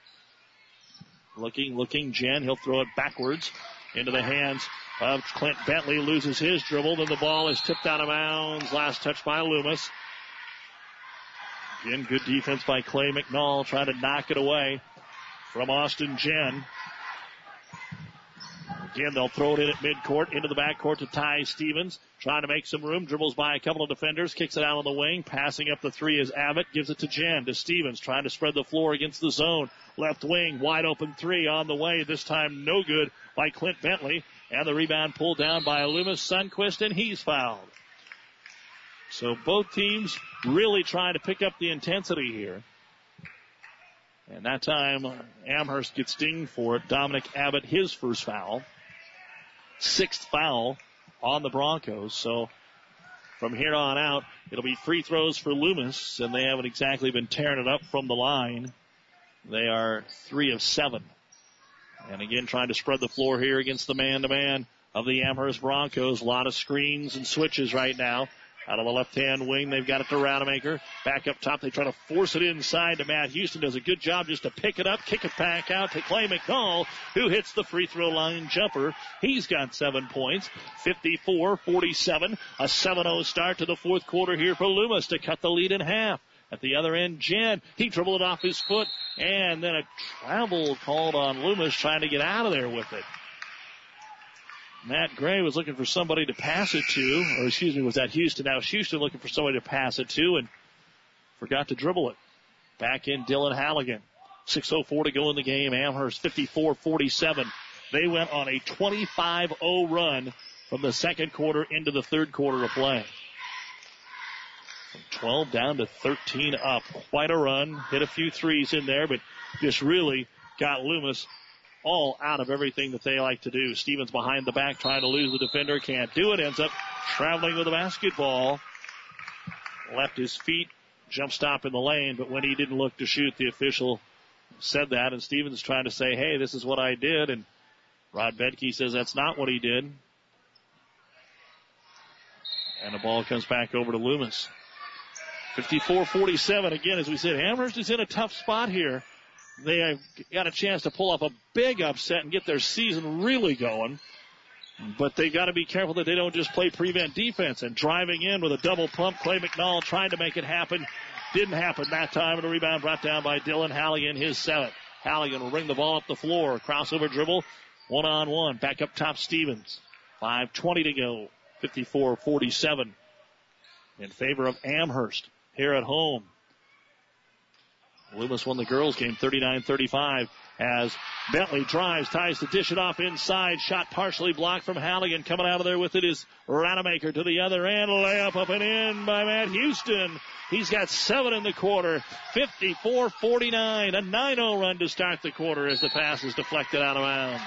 Looking, Jen. He'll throw it backwards into the hands of Clint Bentley. Loses his dribble. Then the ball is tipped out of bounds. Last touch by Loomis. Again, good defense by Clay McNall. Trying to knock it away from Austin Jen. Again, they'll throw it in at midcourt, into the backcourt to Ty Stevens. Trying to make some room. Dribbles by a couple of defenders. Kicks it out on the wing. Passing up the 3 is Abbott. Gives it to Jen. To Stevens. Trying to spread the floor against the zone. Left wing. Wide open 3 on the way. This time no good by Clint Bentley. And the rebound pulled down by Loomis Sundquist, and he's fouled. So both teams really trying to pick up the intensity here. And that time, Amherst gets dinged for it. Dominic Abbott, his first foul. 6th foul on the Broncos. So from here on out, it'll be free throws for Loomis, and they haven't exactly been tearing it up from the line. They are 3 of 7. And again, trying to spread the floor here against the man-to-man of the Amherst Broncos. A lot of screens and switches right now. Out of the left-hand wing, they've got it to Rademacher. Back up top, they try to force it inside to Matt Houston. Does a good job just to pick it up, kick it back out to Clay McNall, who hits the free throw line jumper. He's got 7 points, 54-47. A 7-0 start to the fourth quarter here for Loomis to cut the lead in half. At the other end, Jen, he dribbled it off his foot, and then a travel called on Loomis trying to get out of there with it. Matt Gray was looking for somebody to pass it to, or excuse me, was that Houston? Now Houston looking for somebody to pass it to and forgot to dribble it. Back in Dylan Halligan. 6:04 to go in the game. Amherst 54-47. They went on a 25-0 run from the second quarter into the third quarter of play. From 12 down to 13 up. Quite a run. Hit a few threes in there, but just really got Loomis all out of everything that they like to do. Stevens behind the back trying to lose the defender. Can't do it. Ends up traveling with the basketball. Left his feet. Jump stop in the lane, but when he didn't look to shoot, the official said that, and Stevens trying to say, hey, this is what I did, and Rod Bedke says that's not what he did. And the ball comes back over to Loomis. 54-47. Again, as we said, Amherst is in a tough spot here. They have got a chance to pull off a big upset and get their season really going. But they got to be careful that they don't just play prevent defense. And driving in with a double pump, Clay McNall trying to make it happen. Didn't happen that time. And a rebound brought down by Dylan Halligan, his 7th. Halligan will bring the ball up the floor. Crossover dribble, 1-on-1. Back up top, Stevens. 5:20 to go. 54-47 in favor of Amherst here at home. Loomis won the girls game 39-35 as Bentley drives, ties to dish it off inside. Shot partially blocked from Halligan. Coming out of there with it is Rademacher to the other end. Layup up and in by Matt Houston. He's got 7 in the quarter. 54-49. A 9-0 run to start the quarter as the pass is deflected out of bounds.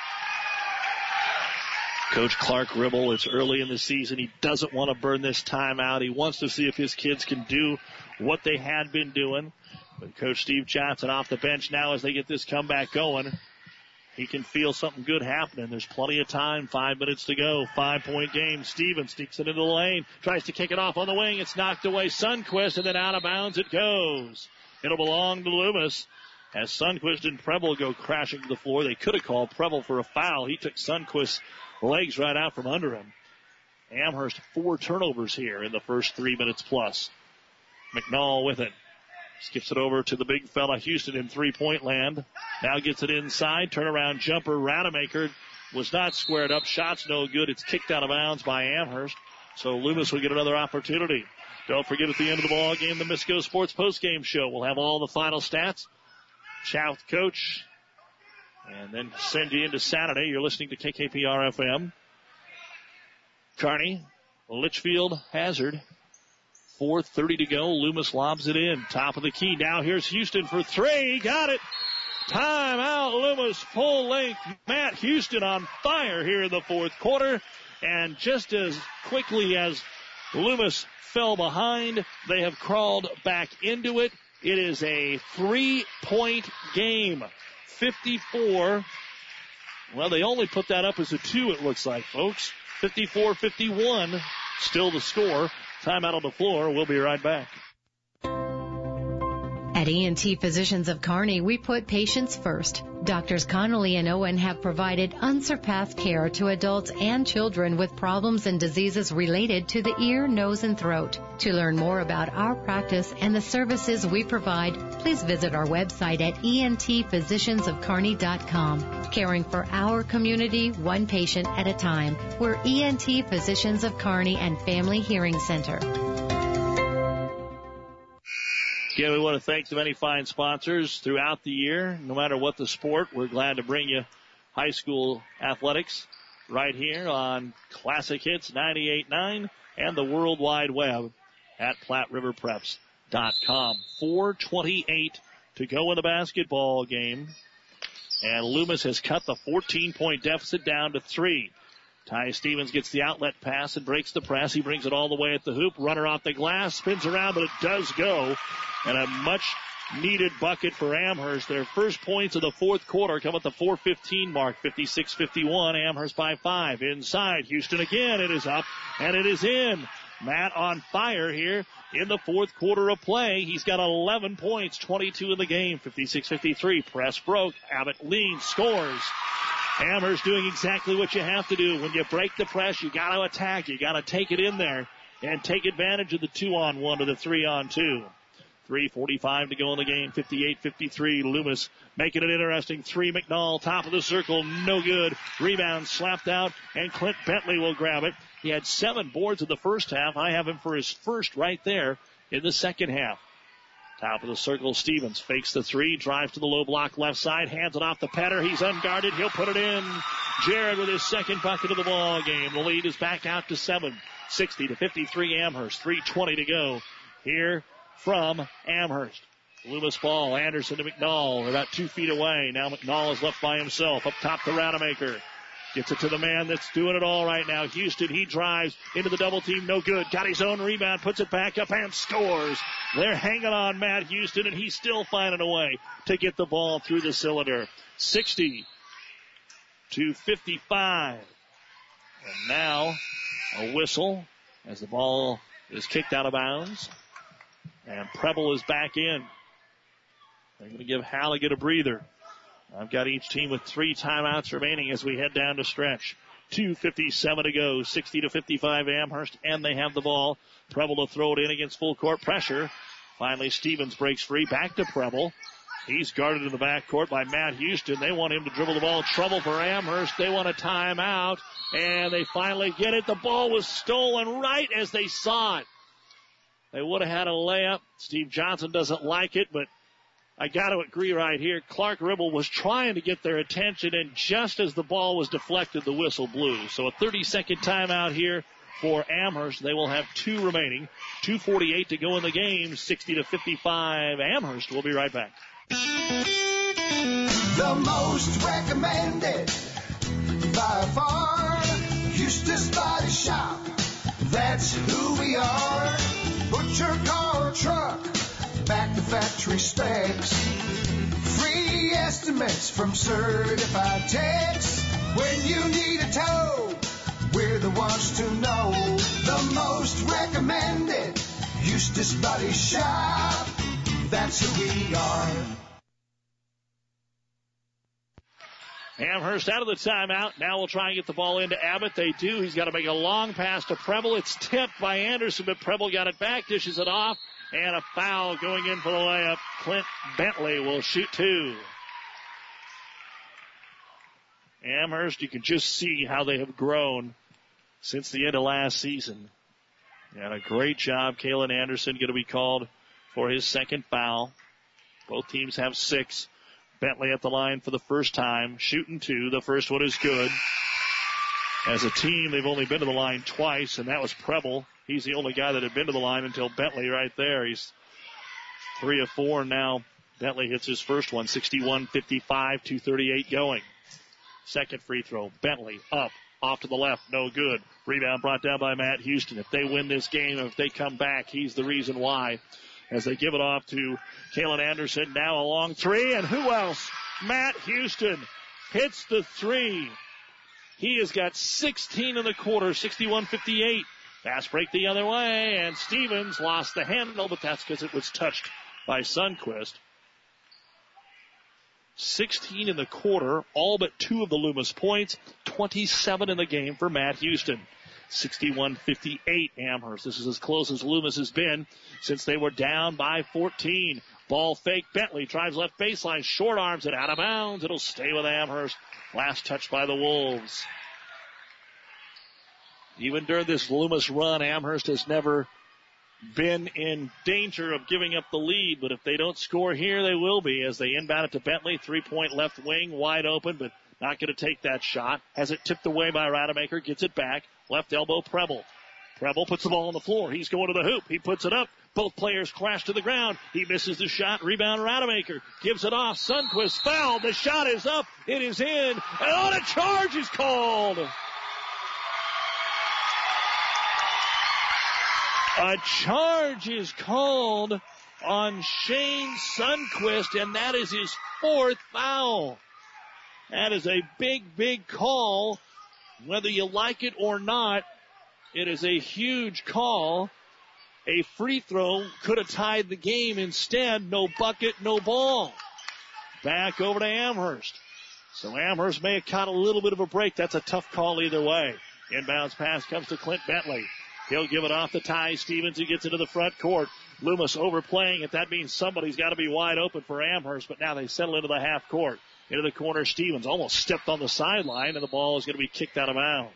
Coach Clark Ribble, it's early in the season. He doesn't want to burn this time out. He wants to see if his kids can do what they had been doing. But Coach Steve Johnson off the bench now as they get this comeback going. He can feel something good happening. There's plenty of time. 5 minutes to go. 5-point game. Stevens sneaks it into the lane. Tries to kick it off on the wing. It's knocked away. Sundquist, and then out of bounds it goes. It'll belong to Loomis. As Sundquist and Preble go crashing to the floor, they could have called Preble for a foul. He took Sundquist's legs right out from under him. Amherst 4 turnovers here in the first 3 minutes plus. McNall with it. Skips it over to the big fella Houston in 3-point land. Now gets it inside. Turnaround jumper. Rademacher was not squared up. Shot's no good. It's kicked out of bounds by Amherst. So Loomis will get another opportunity. Don't forget at the end of the ball game, the Misco Sports postgame show. We'll have all the final stats. Chat with Coach. And then send you into Saturday. You're listening to KKPR FM. Kearney, Litchfield, Hazard. 4:30 to go. Loomis lobs it in. Top of the key. Now here's Houston for 3. Got it. Timeout. Loomis full length. Matt Houston on fire here in the fourth quarter. And just as quickly as Loomis fell behind, they have crawled back into it. It is a 3-point game. 54. Well, they only put that up as a 2, it looks like, folks. 54-51. Still the score. Timeout on the floor. We'll be right back. At ENT Physicians of Kearney, we put patients first. Doctors Connolly and Owen have provided unsurpassed care to adults and children with problems and diseases related to the ear, nose, and throat. To learn more about our practice and the services we provide, please visit our website at entphysiciansofkearney.com. Caring for our community, one patient at a time. We're ENT Physicians of Kearney and Family Hearing Center. Again, we want to thank the many fine sponsors throughout the year. No matter what the sport, we're glad to bring you high school athletics right here on Classic Hits 98.9 and the World Wide Web at PlatteRiverPreps.com. 4:28 to go in the basketball game. And Loomis has cut the 14-point deficit down to 3. Ty Stevens gets the outlet pass and breaks the press. He brings it all the way at the hoop. Runner off the glass, spins around, but it does go. And a much-needed bucket for Amherst. Their first points of the fourth quarter come at the 4:15 mark, 56-51. Amherst by 5. Inside, Houston again. It is up, and it is in. Matt on fire here in the fourth quarter of play. He's got 11 points, 22 in the game, 56-53. Press broke. Abbott leans, scores. Amherst doing exactly what you have to do. When you break the press, you got to attack. You got to take it in there and take advantage of the 2-on-1 or the 3-on-2. 3:45 to go in the game, 58-53. Loomis making it interesting. 3, McNall, top of the circle, no good. Rebound slapped out, and Clint Bentley will grab it. He had 7 boards in the first half. I have him for his first right there in the second half. Top of the circle, Stevens fakes the 3, drives to the low block left side, hands it off the Petter. He's unguarded. He'll put it in. Jared with his second bucket of the ball game. The lead is back out to 7, 60-53 Amherst. 3:20 to go here from Amherst. Loomis ball, Anderson to McNall. They're about 2 feet away. Now McNall is left by himself. Up top to Rademacher. Gets it to the man that's doing it all right now. Houston, he drives into the double team. No good. Got his own rebound. Puts it back up and scores. They're hanging on Matt Houston, and he's still finding a way to get the ball through the cylinder. 60-55. And now a whistle as the ball is kicked out of bounds. And Preble is back in. They're going to give Halligan a breather. I've got each team with 3 timeouts remaining as we head down to stretch. 2:57 to go, 60-55 Amherst, and they have the ball. Preble to throw it in against full court pressure. Finally, Stevens breaks free, back to Preble. He's guarded in the backcourt by Matt Houston. They want him to dribble the ball. Trouble for Amherst. They want a timeout, and they finally get it. The ball was stolen right as they saw it. They would have had a layup. Steve Johnson doesn't like it, but I got to agree right here. Clark Ribble was trying to get their attention, and just as the ball was deflected, the whistle blew. So a 30-second timeout here for Amherst. They will have 2 remaining. 2:48 to go in the game. 60-55 Amherst. We'll be right back. The most recommended by far, Eustace Body Shop. That's who we are. Put your car or truck back to factory specs. Free estimates from certified techs. When you need a tow, we're the ones to know. The most recommended, Eustace Body Shop. That's who we are. Amherst out of the timeout. Now we'll try and get the ball into Abbott. They do. He's got to make a long pass to Preble. It's tipped by Anderson, but Preble got it back, dishes it off, and a foul going in for the layup. Clint Bentley will shoot 2. Amherst, you can just see how they have grown since the end of last season. And a great job. Kalen Anderson going to be called for his second foul. Both teams have 6. Bentley at the line for the first time, shooting 2. The first one is good. As a team, they've only been to the line twice, and that was Preble. He's the only guy that had been to the line until Bentley right there. He's 3 of 4 now. Bentley hits his first one, 61-55, 2:38 going. Second free throw, Bentley up, off to the left, no good. Rebound brought down by Matt Houston. If they win this game, if they come back, he's the reason why. as they give it off to Kalen Anderson. Now a long three, and who else? Matt Houston hits the three. He has got 16 in the quarter, 61-58. Fast break the other way, and Stevens lost the handle, but that's because it was touched by Sundquist. 16 in the quarter, all but 2 of the Loomis points, 27 in the game for Matt Houston. 61-58 Amherst. This is as close as Loomis has been since they were down by 14. Ball fake. Bentley drives left baseline, short arms it out of bounds. It'll stay with Amherst. Last touch by the Wolves. Even during this Loomis run, Amherst has never been in danger of giving up the lead, but if they don't score here, they will be as they inbound it to Bentley. 3-point left wing, wide open, but not going to take that shot. Has it tipped away by Rademacher, gets it back. Left elbow, Preble. Preble puts the ball on the floor. He's going to the hoop. He puts it up. Both players crash to the ground. He misses the shot. Rebound, Rademacher. Gives it off. Sundquist fouled. The shot is up. It is in. And on a charge is called. A charge is called on Shane Sundquist, and that is his 4th foul. That is a big, big call. Whether you like it or not, it is a huge call. A free throw could have tied the game. Instead, no bucket, no ball. Back over to Amherst. So Amherst may have caught a little bit of a break. That's a tough call either way. Inbounds pass comes to Clint Bentley. He'll give it off to Ty Stevens. He gets into the front court. Loomis overplaying it. That means somebody's got to be wide open for Amherst, but now they settle into the half court. Into the corner, Stevens almost stepped on the sideline, and the ball is going to be kicked out of bounds.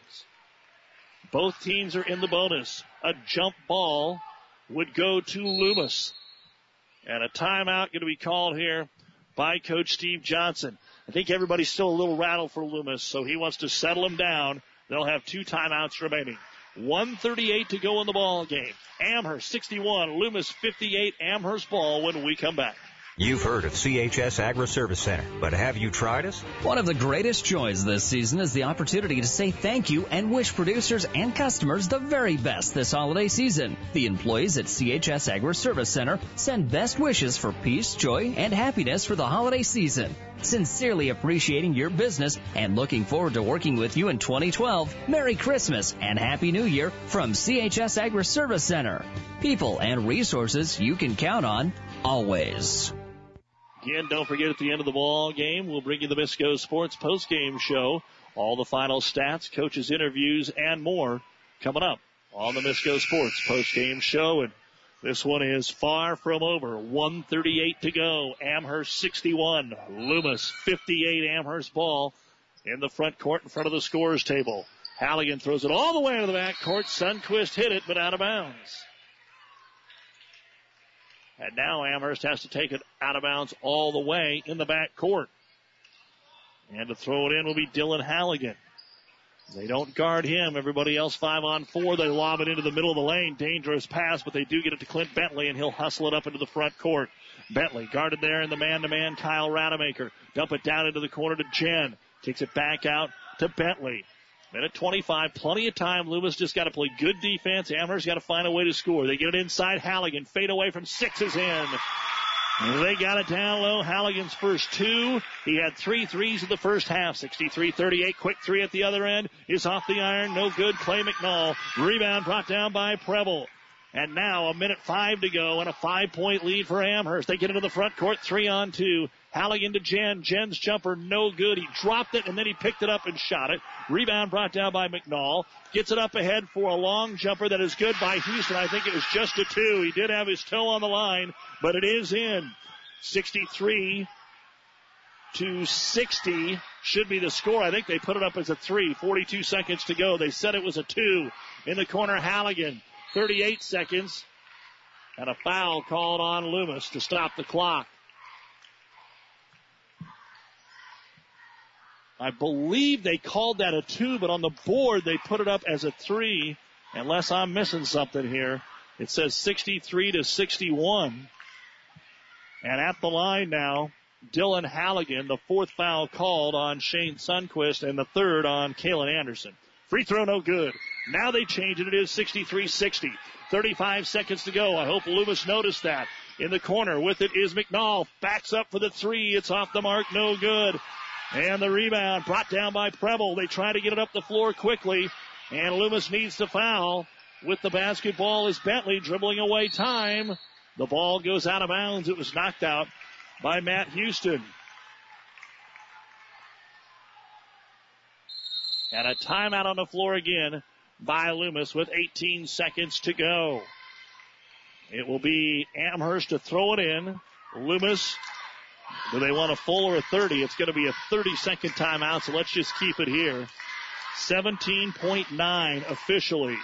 Both teams are in the bonus. A jump ball would go to Loomis. And a timeout going to be called here by Coach Steve Johnson. I think everybody's still a little rattled for Loomis, so he wants to settle them down. They'll have 2 timeouts remaining. 1:38 to go in the ball game. Amherst 61, Loomis 58. Amherst ball when we come back. You've heard of CHS Agri Service Center, but have you tried us? One of the greatest joys this season is the opportunity to say thank you and wish producers and customers the very best this holiday season. The employees at CHS Agri Service Center send best wishes for peace, joy, and happiness for the holiday season. Sincerely appreciating your business and looking forward to working with you in 2012. Merry Christmas and Happy New Year from CHS Agri Service Center. People and resources you can count on always. Again, don't forget at the end of the ball game, we'll bring you the Misco Sports postgame show. All the final stats, coaches' interviews, and more coming up on the Misco Sports postgame show. And this one is far from over. 1:38 to go. Amherst 61, Loomis 58. Amherst ball in the front court in front of the scorers table. Halligan throws it all the way to the back court. Sundquist hit it, but out of bounds. And now Amherst has to take it out of bounds all the way in the back court. And to throw it in will be Dylan Halligan. They don't guard him. Everybody else 5-on-4. They lob it into the middle of the lane. Dangerous pass, but they do get it to Clint Bentley, and he'll hustle it up into the front court. Bentley guarded there in the man-to-man. Kyle Rademacher. Dump it down into the corner to Jen. Takes it back out to Bentley. Minute 25, plenty of time. Loomis just got to play good defense. Amherst got to find a way to score. They get it inside. Halligan, fade away from 6 is in. They got it down low. Halligan's first 2. He had 3 threes in the first half. 63-38. Quick 3 at the other end is off the iron. No good. Clay McNall. Rebound brought down by Preble. And now 1:05 to go and a 5-point lead for Amherst. They get into the front court. 3-on-2. Halligan to Jen. Jen's jumper no good. He dropped it and then he picked it up and shot it. Rebound brought down by McNall. Gets it up ahead for a long jumper that is good by Houston. I think it was just a 2. He did have his toe on the line, but it is in. 63-60 should be the score. I think they put it up as a 3. 42 seconds to go. They said it was a 2. In the corner, Halligan. 38 seconds. And a foul called on Loomis to stop the clock. I believe they called that a 2, but on the board they put it up as a 3. Unless I'm missing something here. It says 63-61. And at the line now, Dylan Halligan, the 4th foul called on Shane Sundquist and the 3rd on Kalen Anderson. Free throw no good. Now they change it. It is 63-60. 35 seconds to go. I hope Loomis noticed that. In the corner with it is McNall. Backs up for the three. It's off the mark. No good. And the rebound brought down by Preble. They try to get it up the floor quickly. And Loomis needs to foul. With the basketball is Bentley dribbling away time. The ball goes out of bounds. It was knocked out by Matt Houston. And a timeout on the floor again by Loomis with 18 seconds to go. It will be Amherst to throw it in. Loomis, do they want a full or a 30? It's going to be a 30-second timeout, so let's just keep it here. 17.9 officially.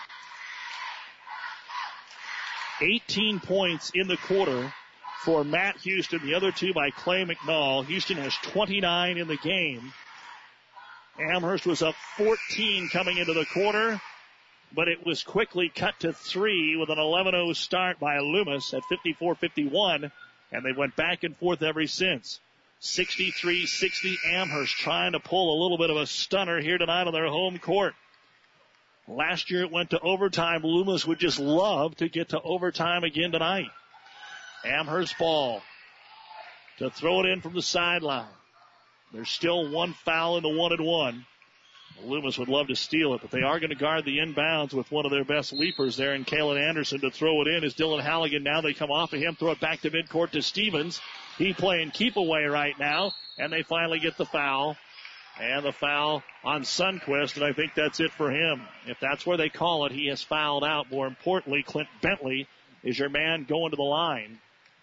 18 points in the quarter for Matt Houston. The other two by Clay McNall. Houston has 29 in the game. Amherst was up 14 coming into the quarter, but it was quickly cut to 3 with an 11-0 start by Loomis at 54-51, and they went back and forth ever since. 63-60 Amherst trying to pull a little bit of a stunner here tonight on their home court. Last year it went to overtime. Loomis would just love to get to overtime again tonight. Amherst ball to throw it in from the sideline. There's still one foul in the 1-and-1. Loomis would love to steal it, but they are going to guard the inbounds with one of their best leapers there in Kalen Anderson to throw it in. Is Dylan Halligan. Now they come off of him, throw it back to midcourt to Stevens. He playing keep away right now, and they finally get the foul. And the foul on Sundquist, and I think that's it for him. If that's where they call it, he has fouled out. More importantly, Clint Bentley is your man going to the line.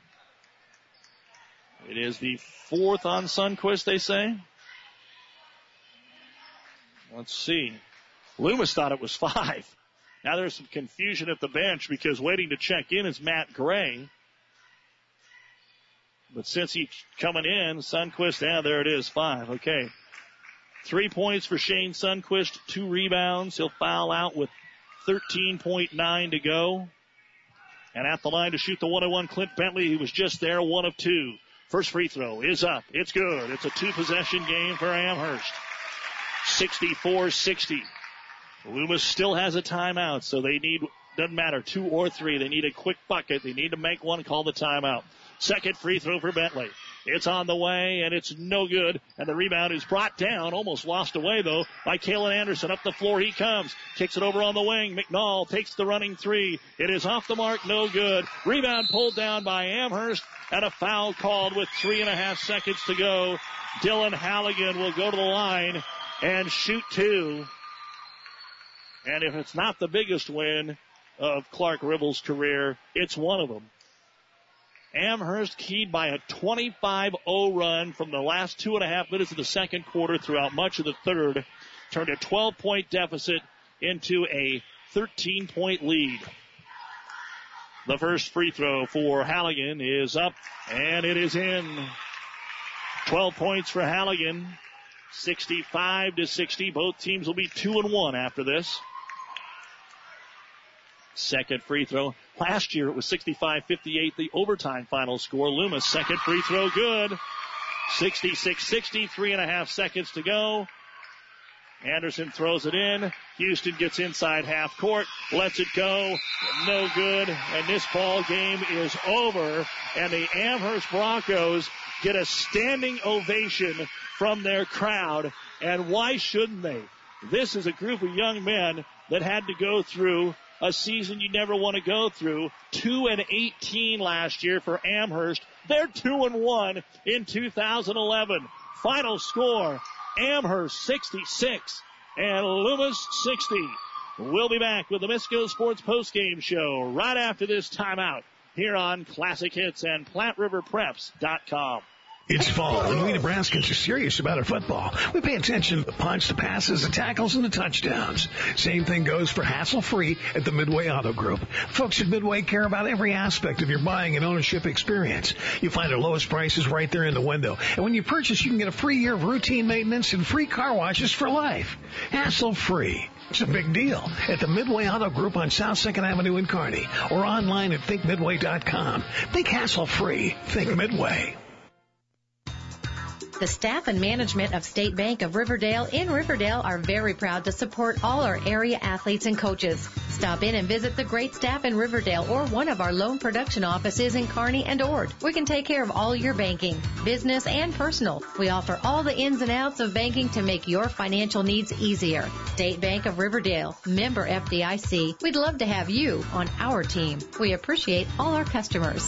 It is the 4th on Sundquist, they say. Let's see. Loomis thought it was 5. Now there's some confusion at the bench because waiting to check in is Matt Gray. But since he's coming in, Sundquist, there it is, 5. Okay. 3 points for Shane Sundquist, 2 rebounds. He'll foul out with 13.9 to go. And at the line to shoot the 1-on-1, Clint Bentley, he was just there, 1 of 2. First free throw is up. It's good. It's a 2-possession game for Amherst. 64-60. Loomis still has a timeout, so they need, doesn't matter, 2 or 3. They need a quick bucket. They need to make one, call the timeout. Second free throw for Bentley. It's on the way, and it's no good. And the rebound is brought down, almost lost away, though, by Kalen Anderson. Up the floor he comes. Kicks it over on the wing. McNall takes the running 3. It is off the mark, no good. Rebound pulled down by Amherst, and a foul called with 3.5 seconds to go. Dylan Halligan will go to the line and shoot 2. And if it's not the biggest win of Clark Ribble's career, it's one of them. Amherst keyed by a 25-0 run from the last 2.5 minutes of the second quarter throughout much of the third. Turned a 12-point deficit into a 13-point lead. The first free throw for Halligan is up, and it is in. 12 points for Halligan. 65-60. Both teams will be 2-1 after this. Second free throw. Last year it was 65-58, the overtime final score. Loomis, second free throw, good. 66-60, 3.5 seconds to go. Anderson throws it in. Houston gets inside half court, lets it go. No good. And this ball game is over. And the Amherst Broncos get a standing ovation from their crowd. And why shouldn't they? This is a group of young men that had to go through a season you never want to go through. 2-18 last year for Amherst. They're 2-1 in 2011. Final score, Amherst 66 and Loomis 60. We'll be back with the Misco Sports postgame show right after this timeout here on Classic Hits and PlatteRiverPreps.com. It's fall, and we Nebraskans are serious about our football. We pay attention to the punch, the passes, the tackles, and the touchdowns. Same thing goes for hassle-free at the Midway Auto Group. Folks at Midway care about every aspect of your buying and ownership experience. You find our lowest prices right there in the window. And when you purchase, you can get a free year of routine maintenance and free car washes for life. Hassle-free. It's a big deal at the Midway Auto Group on South 2nd Avenue in Kearney or online at thinkmidway.com. Think hassle-free. Think Midway. The staff and management of State Bank of Riverdale in Riverdale are very proud to support all our area athletes and coaches. Stop in and visit the great staff in Riverdale or one of our loan production offices in Kearney and Ord. We can take care of all your banking, business, and personal. We offer all the ins and outs of banking to make your financial needs easier. State Bank of Riverdale, member FDIC. We'd love to have you on our team. We appreciate all our customers.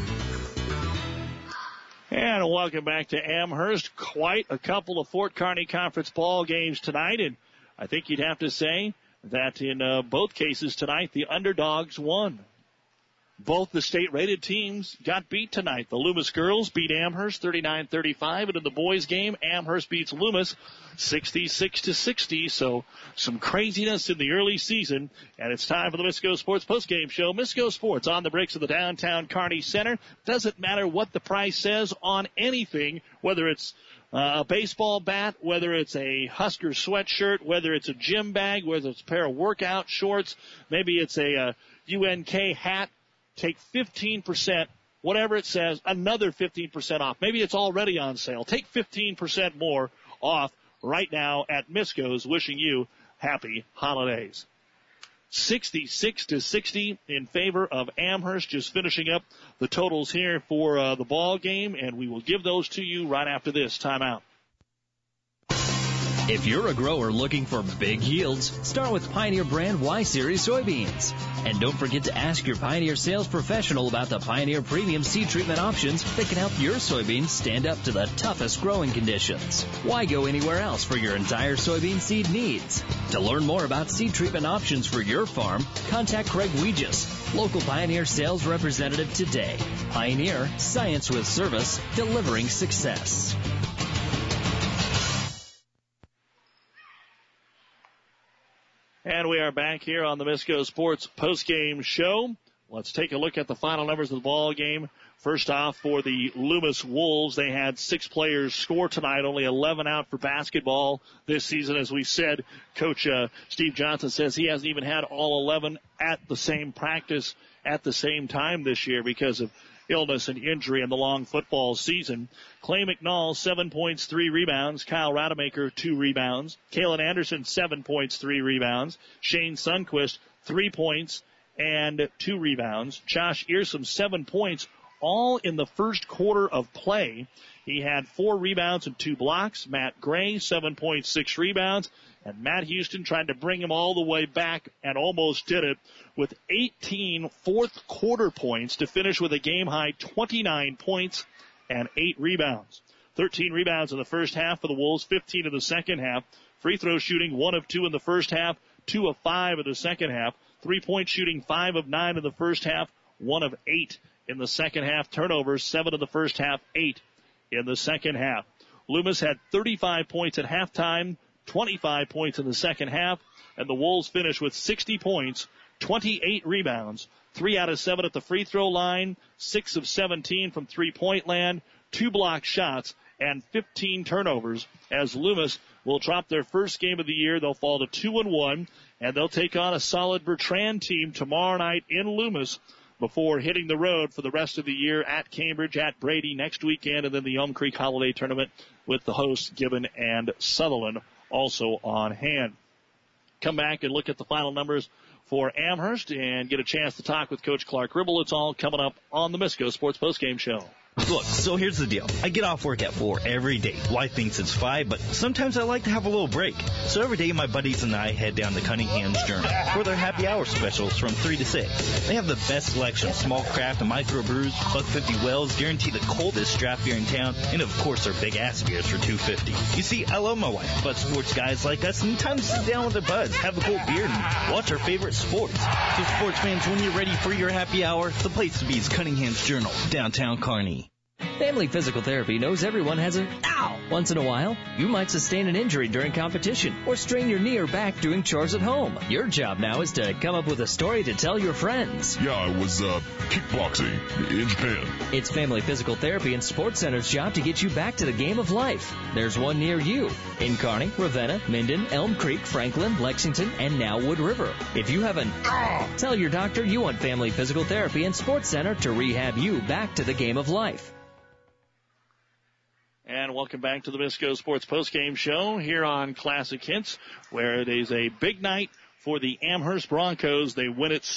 And welcome back to Amherst. Quite a couple of Fort Kearney Conference ball games tonight, and I think you'd have to say that in both cases tonight, the underdogs won. Both the state-rated teams got beat tonight. The Loomis girls beat Amherst 39-35, and in the boys' game, Amherst beats Loomis 66-60. So some craziness in the early season, and it's time for the Misco Sports postgame show. Misco Sports on the bricks of the downtown Kearney Center. Doesn't matter what the price says on anything, whether it's a baseball bat, whether it's a Husker sweatshirt, whether it's a gym bag, whether it's a pair of workout shorts, maybe it's a UNK hat. Take 15%, whatever it says, another 15% off. Maybe it's already on sale. Take 15% more off right now at Misco's. Wishing you happy holidays. 66-60 in favor of Amherst. Just finishing up the totals here for the ball game, and we will give those to you right after this timeout. If you're a grower looking for big yields, start with Pioneer brand Y-Series soybeans. And don't forget to ask your Pioneer sales professional about the Pioneer premium seed treatment options that can help your soybeans stand up to the toughest growing conditions. Why go anywhere else for your entire soybean seed needs? To learn more about seed treatment options for your farm, contact Craig Weegis, local Pioneer sales representative today. Pioneer, science with service, delivering success. And we are back here on the Misco Sports postgame show. Let's take a look at the final numbers of the ball game. First off, for the Loomis Wolves, they had 6 players score tonight, only 11 out for basketball this season. As we said, Coach Steve Johnson says he hasn't even had all 11 at the same practice at the same time this year because of illness and injury in the long football season. Clay McNall, 7 points, 3 rebounds. Kyle Rademacher, 2 rebounds. Kalen Anderson, 7 points, 3 rebounds. Shane Sundquist, 3 points and 2 rebounds. Josh Earsom, 7 points, all in the first quarter of play. He had 4 rebounds and 2 blocks. Matt Gray, 7 points, 6 rebounds. And Matt Houston tried to bring him all the way back and almost did it with 18 fourth quarter points to finish with a game-high 29 points and 8 rebounds. 13 rebounds in the first half for the Wolves, 15 in the second half. Free throw shooting, 1 of 2 in the first half, 2 of 5 in the second half. 3-point shooting, 5 of 9 in the first half, 1 of 8 in the second half. Turnovers, 7 in the first half, 8 in the second half. Loomis had 35 points at halftime, 25 points in the second half, and the Wolves finished with 60 points, 28 rebounds, 3 out of 7 at the free throw line, 6 of 17 from three-point land, 2 block shots, and 15 turnovers, as Loomis will drop their first game of the year. They'll fall to 2-1, and they'll take on a solid Bertrand team tomorrow night in Loomis before hitting the road for the rest of the year at Cambridge, at Brady next weekend, and then the Elm Creek Holiday Tournament with the hosts Gibbon and Sutherland also on hand. Come back and look at the final numbers for Amherst and get a chance to talk with Coach Clark Ribble. It's all coming up on the Misco Sports Postgame Show. Look, so here's the deal. I get off work at 4 every day. Wife thinks it's 5, but sometimes I like to have a little break. So every day my buddies and I head down to Cunningham's Journal for their happy hour specials from 3 to 6. They have the best selection of small craft and micro brews, $1.50 wells, guarantee the coldest draft beer in town, and of course their big ass beers for $2.50. You see, I love my wife, but sports guys like us need time to sit down with their buds, have a cold beer, and watch our favorite sports. So sports fans, when you're ready for your happy hour, the place to be is Cunningham's Journal, downtown Kearney. Family Physical Therapy knows everyone has an ow once in a while. You might sustain an injury during competition or strain your knee or back doing chores at home. Your job now is to come up with a story to tell your friends. Yeah, I was kickboxing in Japan. It's Family Physical Therapy and Sports Center's job to get you back to the game of life. There's one near you in Kearney, Ravenna, Minden, Elm Creek, Franklin, Lexington, and now Wood River. If you have an tell your doctor you want Family Physical Therapy and Sports Center to rehab you back to the game of life. And welcome back to the Visco Sports Postgame Show here on Classic Hits, where it is a big night for the Amherst Broncos. They win it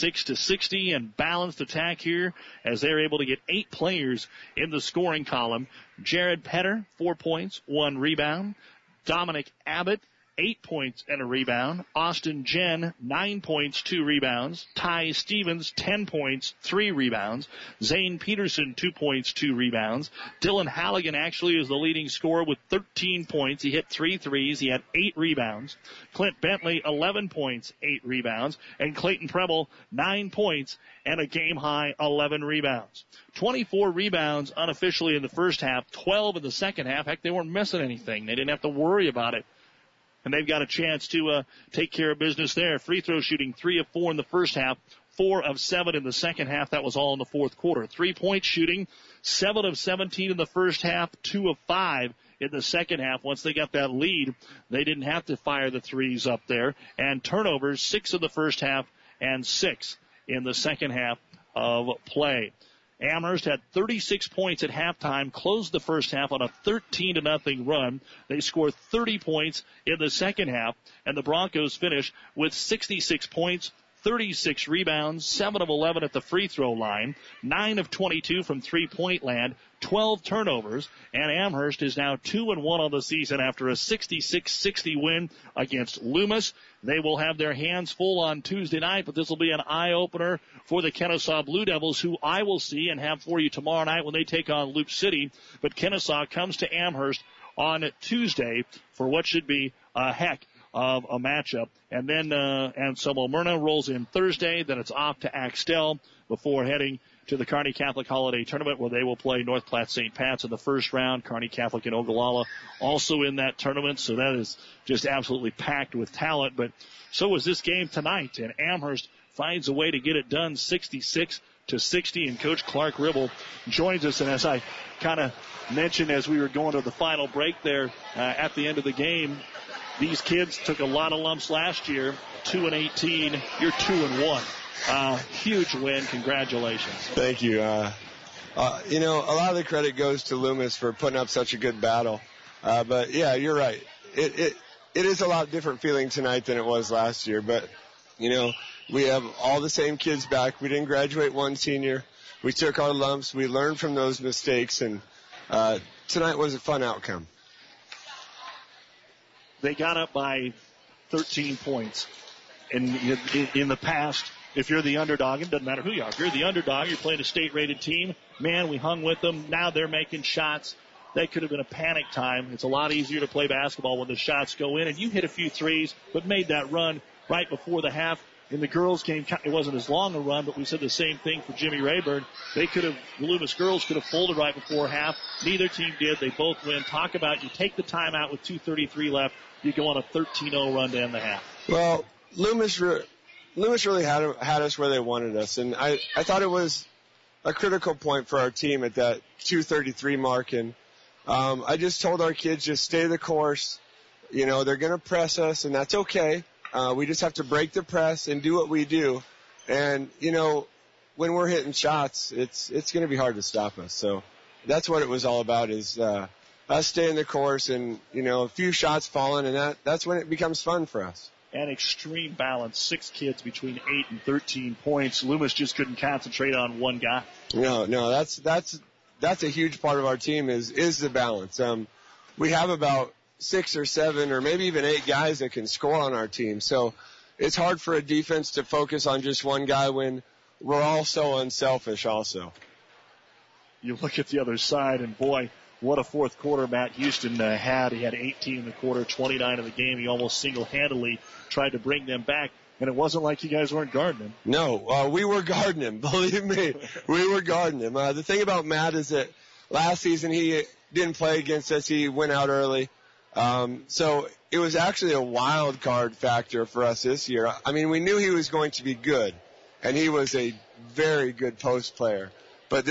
66-60 and balanced attack here as they're able to get 8 players in the scoring column. Jared Petter, 4 points, 1 rebound. Dominic Abbott, 8 points and a rebound. Austin Jen, 9 points, 2 rebounds. Ty Stevens, 10 points, 3 rebounds. Zane Peterson, 2 points, 2 rebounds. Dylan Halligan actually is the leading scorer with 13 points. He hit 3 threes. He had 8 rebounds. Clint Bentley, 11 points, 8 rebounds. And Clayton Preble, 9 points and a game-high 11 rebounds. 24 rebounds unofficially in the first half, 12 in the second half. Heck, they weren't missing anything. They didn't have to worry about it. And they've got a chance to take care of business there. Free throw shooting 3 of 4 in the first half, 4 of 7 in the second half. That was all in the fourth quarter. 3-point shooting, 7 of 17 in the first half, 2 of 5 in the second half. Once they got that lead, they didn't have to fire the threes up there. And turnovers, 6 in the first half and 6 in the second half of play. Amherst had 36 points at halftime, closed the first half on a 13-0 run. They scored 30 points in the second half, and the Broncos finished with 66 points, 36 rebounds, 7 of 11 at the free throw line, 9 of 22 from three-point land, 12 turnovers, and Amherst is now 2-1 on the season after a 66-60 win against Loomis. They will have their hands full on Tuesday night, but this will be an eye-opener for the Kennesaw Blue Devils, who I will see and have for you tomorrow night when they take on Loop City. But Kennesaw comes to Amherst on Tuesday for what should be a heck of a matchup. And then Anselmo Myrna rolls in Thursday. Then it's off to Axtell before heading to the Kearney Catholic Holiday Tournament, where they will play North Platte St. Pat's in the first round. Kearney Catholic and Ogallala also in that tournament. So that is just absolutely packed with talent. But so was this game tonight. And Amherst finds a way to get it done 66-60. And Coach Clark Ribble joins us. And as I kind of mentioned as we were going to the final break there at the end of the game, these kids took a lot of lumps last year, 2-18. You're 2-1. Huge win. Congratulations. Thank you. A lot of the credit goes to Loomis for putting up such a good battle. But yeah, you're right. It is a lot different feeling tonight than it was last year. But, we have all the same kids back. We didn't graduate one senior. We took our lumps. We learned from those mistakes. And tonight was a fun outcome. They got up by 13 points. In the past, if you're the underdog, it doesn't matter who you are. If you're the underdog, you're playing a state-rated team. Man, we hung with them. Now they're making shots. That could have been a panic time. It's a lot easier to play basketball when the shots go in. And you hit a few threes, but made that run right before the half. In the girls' game, it wasn't as long a run, but we said the same thing for Jimmy Rayburn. The Loomis girls could have folded right before half. Neither team did. They both win. Talk about you take the timeout with 2:33 left. You go on a 13-0 run to end the half. Well, Loomis really had us where they wanted us, and I thought it was a critical point for our team at that 2:33 mark, and I just told our kids, just stay the course. They're going to press us, and that's okay. We just have to break the press and do what we do. And, when we're hitting shots, it's going to be hard to stop us. So that's what it was all about, is us staying the course and, a few shots falling, and that's when it becomes fun for us. And extreme balance, 6 kids between 8 and 13 points. Loomis just couldn't concentrate on one guy. No, that's a huge part of our team is the balance. We have about 6 or 7 or maybe even 8 guys that can score on our team. So it's hard for a defense to focus on just one guy when we're all so unselfish also. You look at the other side, and boy, what a fourth quarter Matt Houston had. He had 18 in the quarter, 29 in the game. He almost single-handedly tried to bring them back. And it wasn't like you guys weren't guarding him. No, we were guarding him. Believe me, we were guarding him. The thing about Matt is that last season he didn't play against us. He went out early. So it was actually a wild card factor for us this year. I mean, we knew he was going to be good, and he was a very good post player. But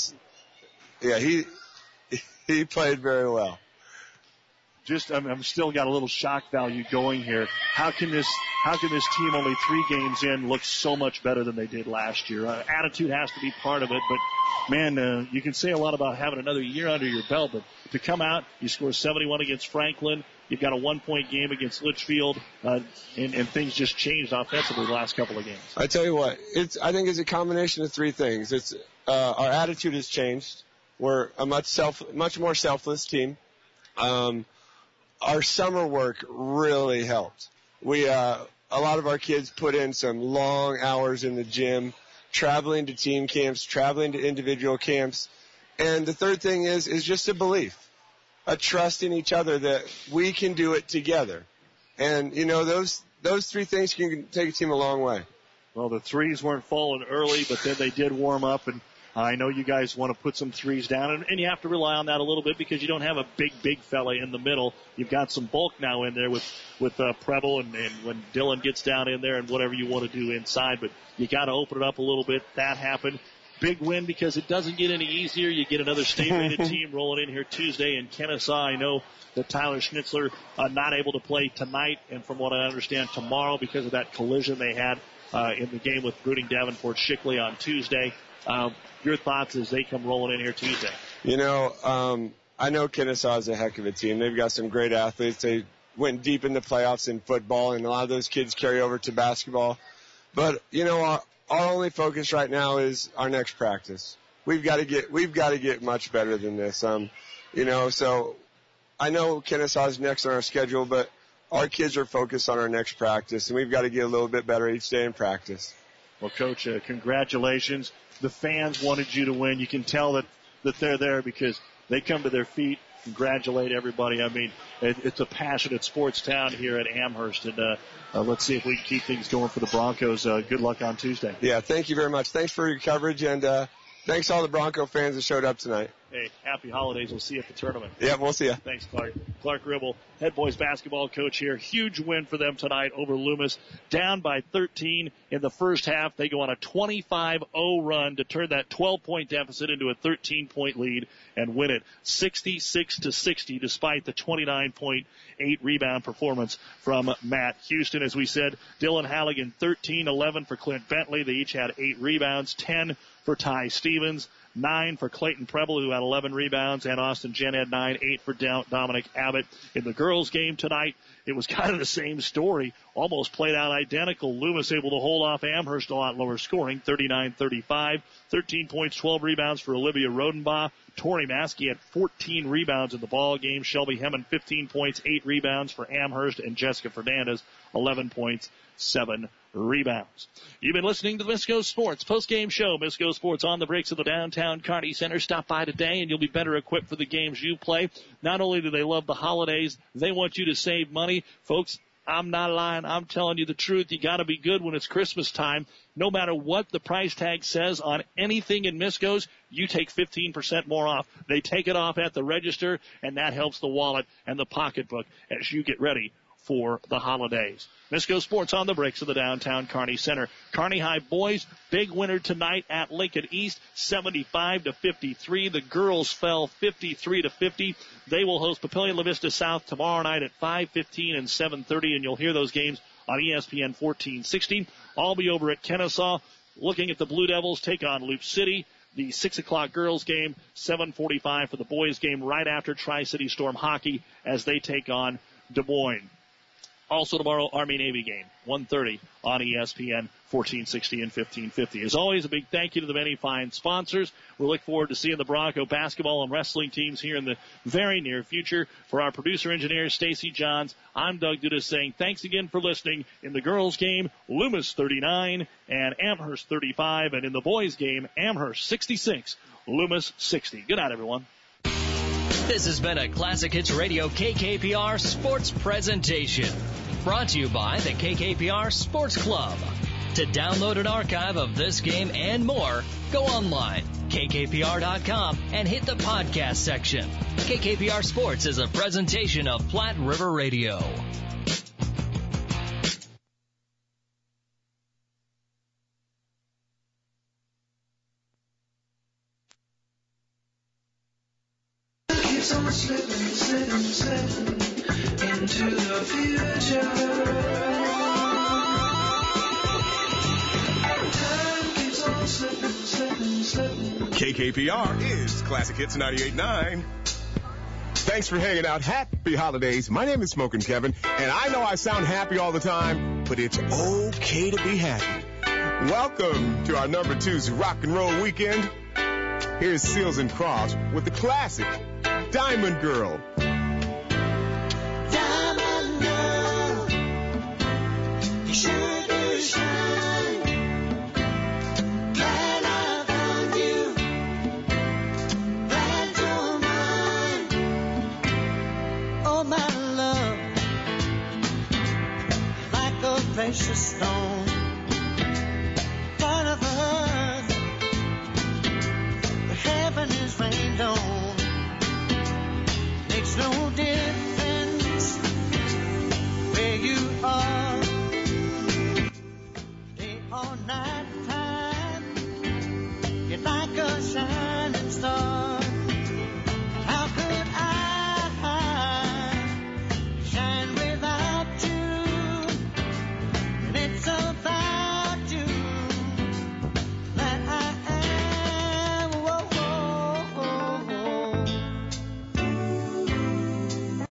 he played very well. I'm still got a little shock value going here. How can this only 3 games in look so much better than they did last year? Attitude has to be part of it, but man, you can say a lot about having another year under your belt, but to come out, you score 71 against Franklin. You've got a 1-point game against Litchfield, and things just changed offensively the last couple of games. I tell you what, I think it's a combination of three things. It's our attitude has changed. We're a much more selfless team. Our summer work really helped. A lot of our kids put in some long hours in the gym, traveling to team camps, traveling to individual camps. And the third thing is just a belief, a trust in each other that we can do it together. And, those three things can take a team a long way. Well, the threes weren't falling early, but then they did warm up, and I know you guys want to put some threes down, and you have to rely on that a little bit because you don't have a big fella in the middle. You've got some bulk now in there with Preble and when Dylan gets down in there and whatever you want to do inside, but you got to open it up a little bit. That happened. Big win because it doesn't get any easier. You get another state-rated team rolling in here Tuesday in Kennesaw. I know that Tyler Schnitzler not able to play tonight, and from what I understand, tomorrow because of that collision they had in the game with Bruning Davenport Shickley on Tuesday. Your thoughts as they come rolling in here Tuesday? I know Kennesaw is a heck of a team. They've got some great athletes. They went deep in the playoffs in football, and a lot of those kids carry over to basketball. But, our only focus right now is our next practice. We've got to get much better than this. So I know Kennesaw is next on our schedule, but our kids are focused on our next practice, and we've got to get a little bit better each day in practice. Well, Coach, congratulations. The fans wanted you to win. You can tell that they're there because they come to their feet, congratulate everybody. I mean, it's a passionate sports town here at Amherst, and let's see if we can keep things going for the Broncos. Good luck on Tuesday. Yeah, thank you very much. Thanks for your coverage, and thanks to all the Bronco fans that showed up tonight. Hey, happy holidays. We'll see you at the tournament. Yeah, we'll see you. Thanks, Clark. Clark Ribble, head boys basketball coach here. Huge win for them tonight over Loomis. Down by 13 in the first half. They go on a 25-0 run to turn that 12-point deficit into a 13-point lead and win it 66-60 despite the 29.8 rebound performance from Matt Houston. As we said, Dylan Halligan 13-11 for Clint Bentley. They each had 8 rebounds, 10 for Ty Stevens, 9 for Clayton Preble, who had 11 rebounds, and Austin Jen had 9, 8 for Dominic Abbott. In the girls' game tonight, it was kind of the same story, almost played out identical. Loomis able to hold off Amherst a lot lower scoring, 39-35, 13 points, 12 rebounds for Olivia Rodenbaugh. Tori Maskey had 14 rebounds in the ball game. Shelby Hemmon, 15 points, 8 rebounds for Amherst, and Jessica Fernandez, 11 points, 7 rebounds. You've been listening to the Misco Sports post-game show. Misco Sports on the breaks of the downtown Kearney Center. Stop by today and you'll be better equipped for the games you play. Not only do they love the holidays, they want you to save money. Folks, I'm not lying. I'm telling you the truth. You got to be good when it's Christmas time. No matter what the price tag says on anything in Misco's, you take 15% more off. They take it off at the register, and that helps the wallet and the pocketbook as you get ready for the holidays. Misco Sports on the breaks of the downtown Kearney Center. Kearney High boys, big winner tonight at Lincoln East, 75-53. The girls fell 53-50. They will host Papillion La Vista South tomorrow night at 5:15 and 7:30, and you'll hear those games on ESPN 1460. I'll be over at Kennesaw looking at the Blue Devils take on Loop City. The 6 o'clock girls game, 7:45 for the boys game right after Tri-City Storm Hockey as they take on Des Moines. Also tomorrow, Army-Navy game, 1:30 on ESPN 1460 and 1550. As always, a big thank you to the many fine sponsors. We look forward to seeing the Bronco basketball and wrestling teams here in the very near future. For our producer-engineer, Stacy Johns, I'm Doug Dudas saying thanks again for listening. In the girls' game, Loomis 39 and Amherst 35. And in the boys' game, Amherst 66, Loomis 60. Good night, everyone. This has been a Classic Hits Radio KKPR Sports Presentation. Brought to you by the KKPR Sports Club. To download an archive of this game and more, go online, kkpr.com, and hit the podcast section. KKPR Sports is a presentation of Platte River Radio. Keeps on slipping into the future. Time keeps on slipping. KKPR is Classic Hits 98.9. Thanks for hanging out. Happy holidays. My name is Smokin' Kevin, and I know I sound happy all the time, but it's okay to be happy. Welcome to our number 2's Rock and Roll Weekend. Here's Seals and Crofts with the classic Diamond Girl. Diamond girl, you sure do shine. Glad I found you, glad you're mine. Oh, my love, like a precious stone, part of earth, the heaven is rained on, makes no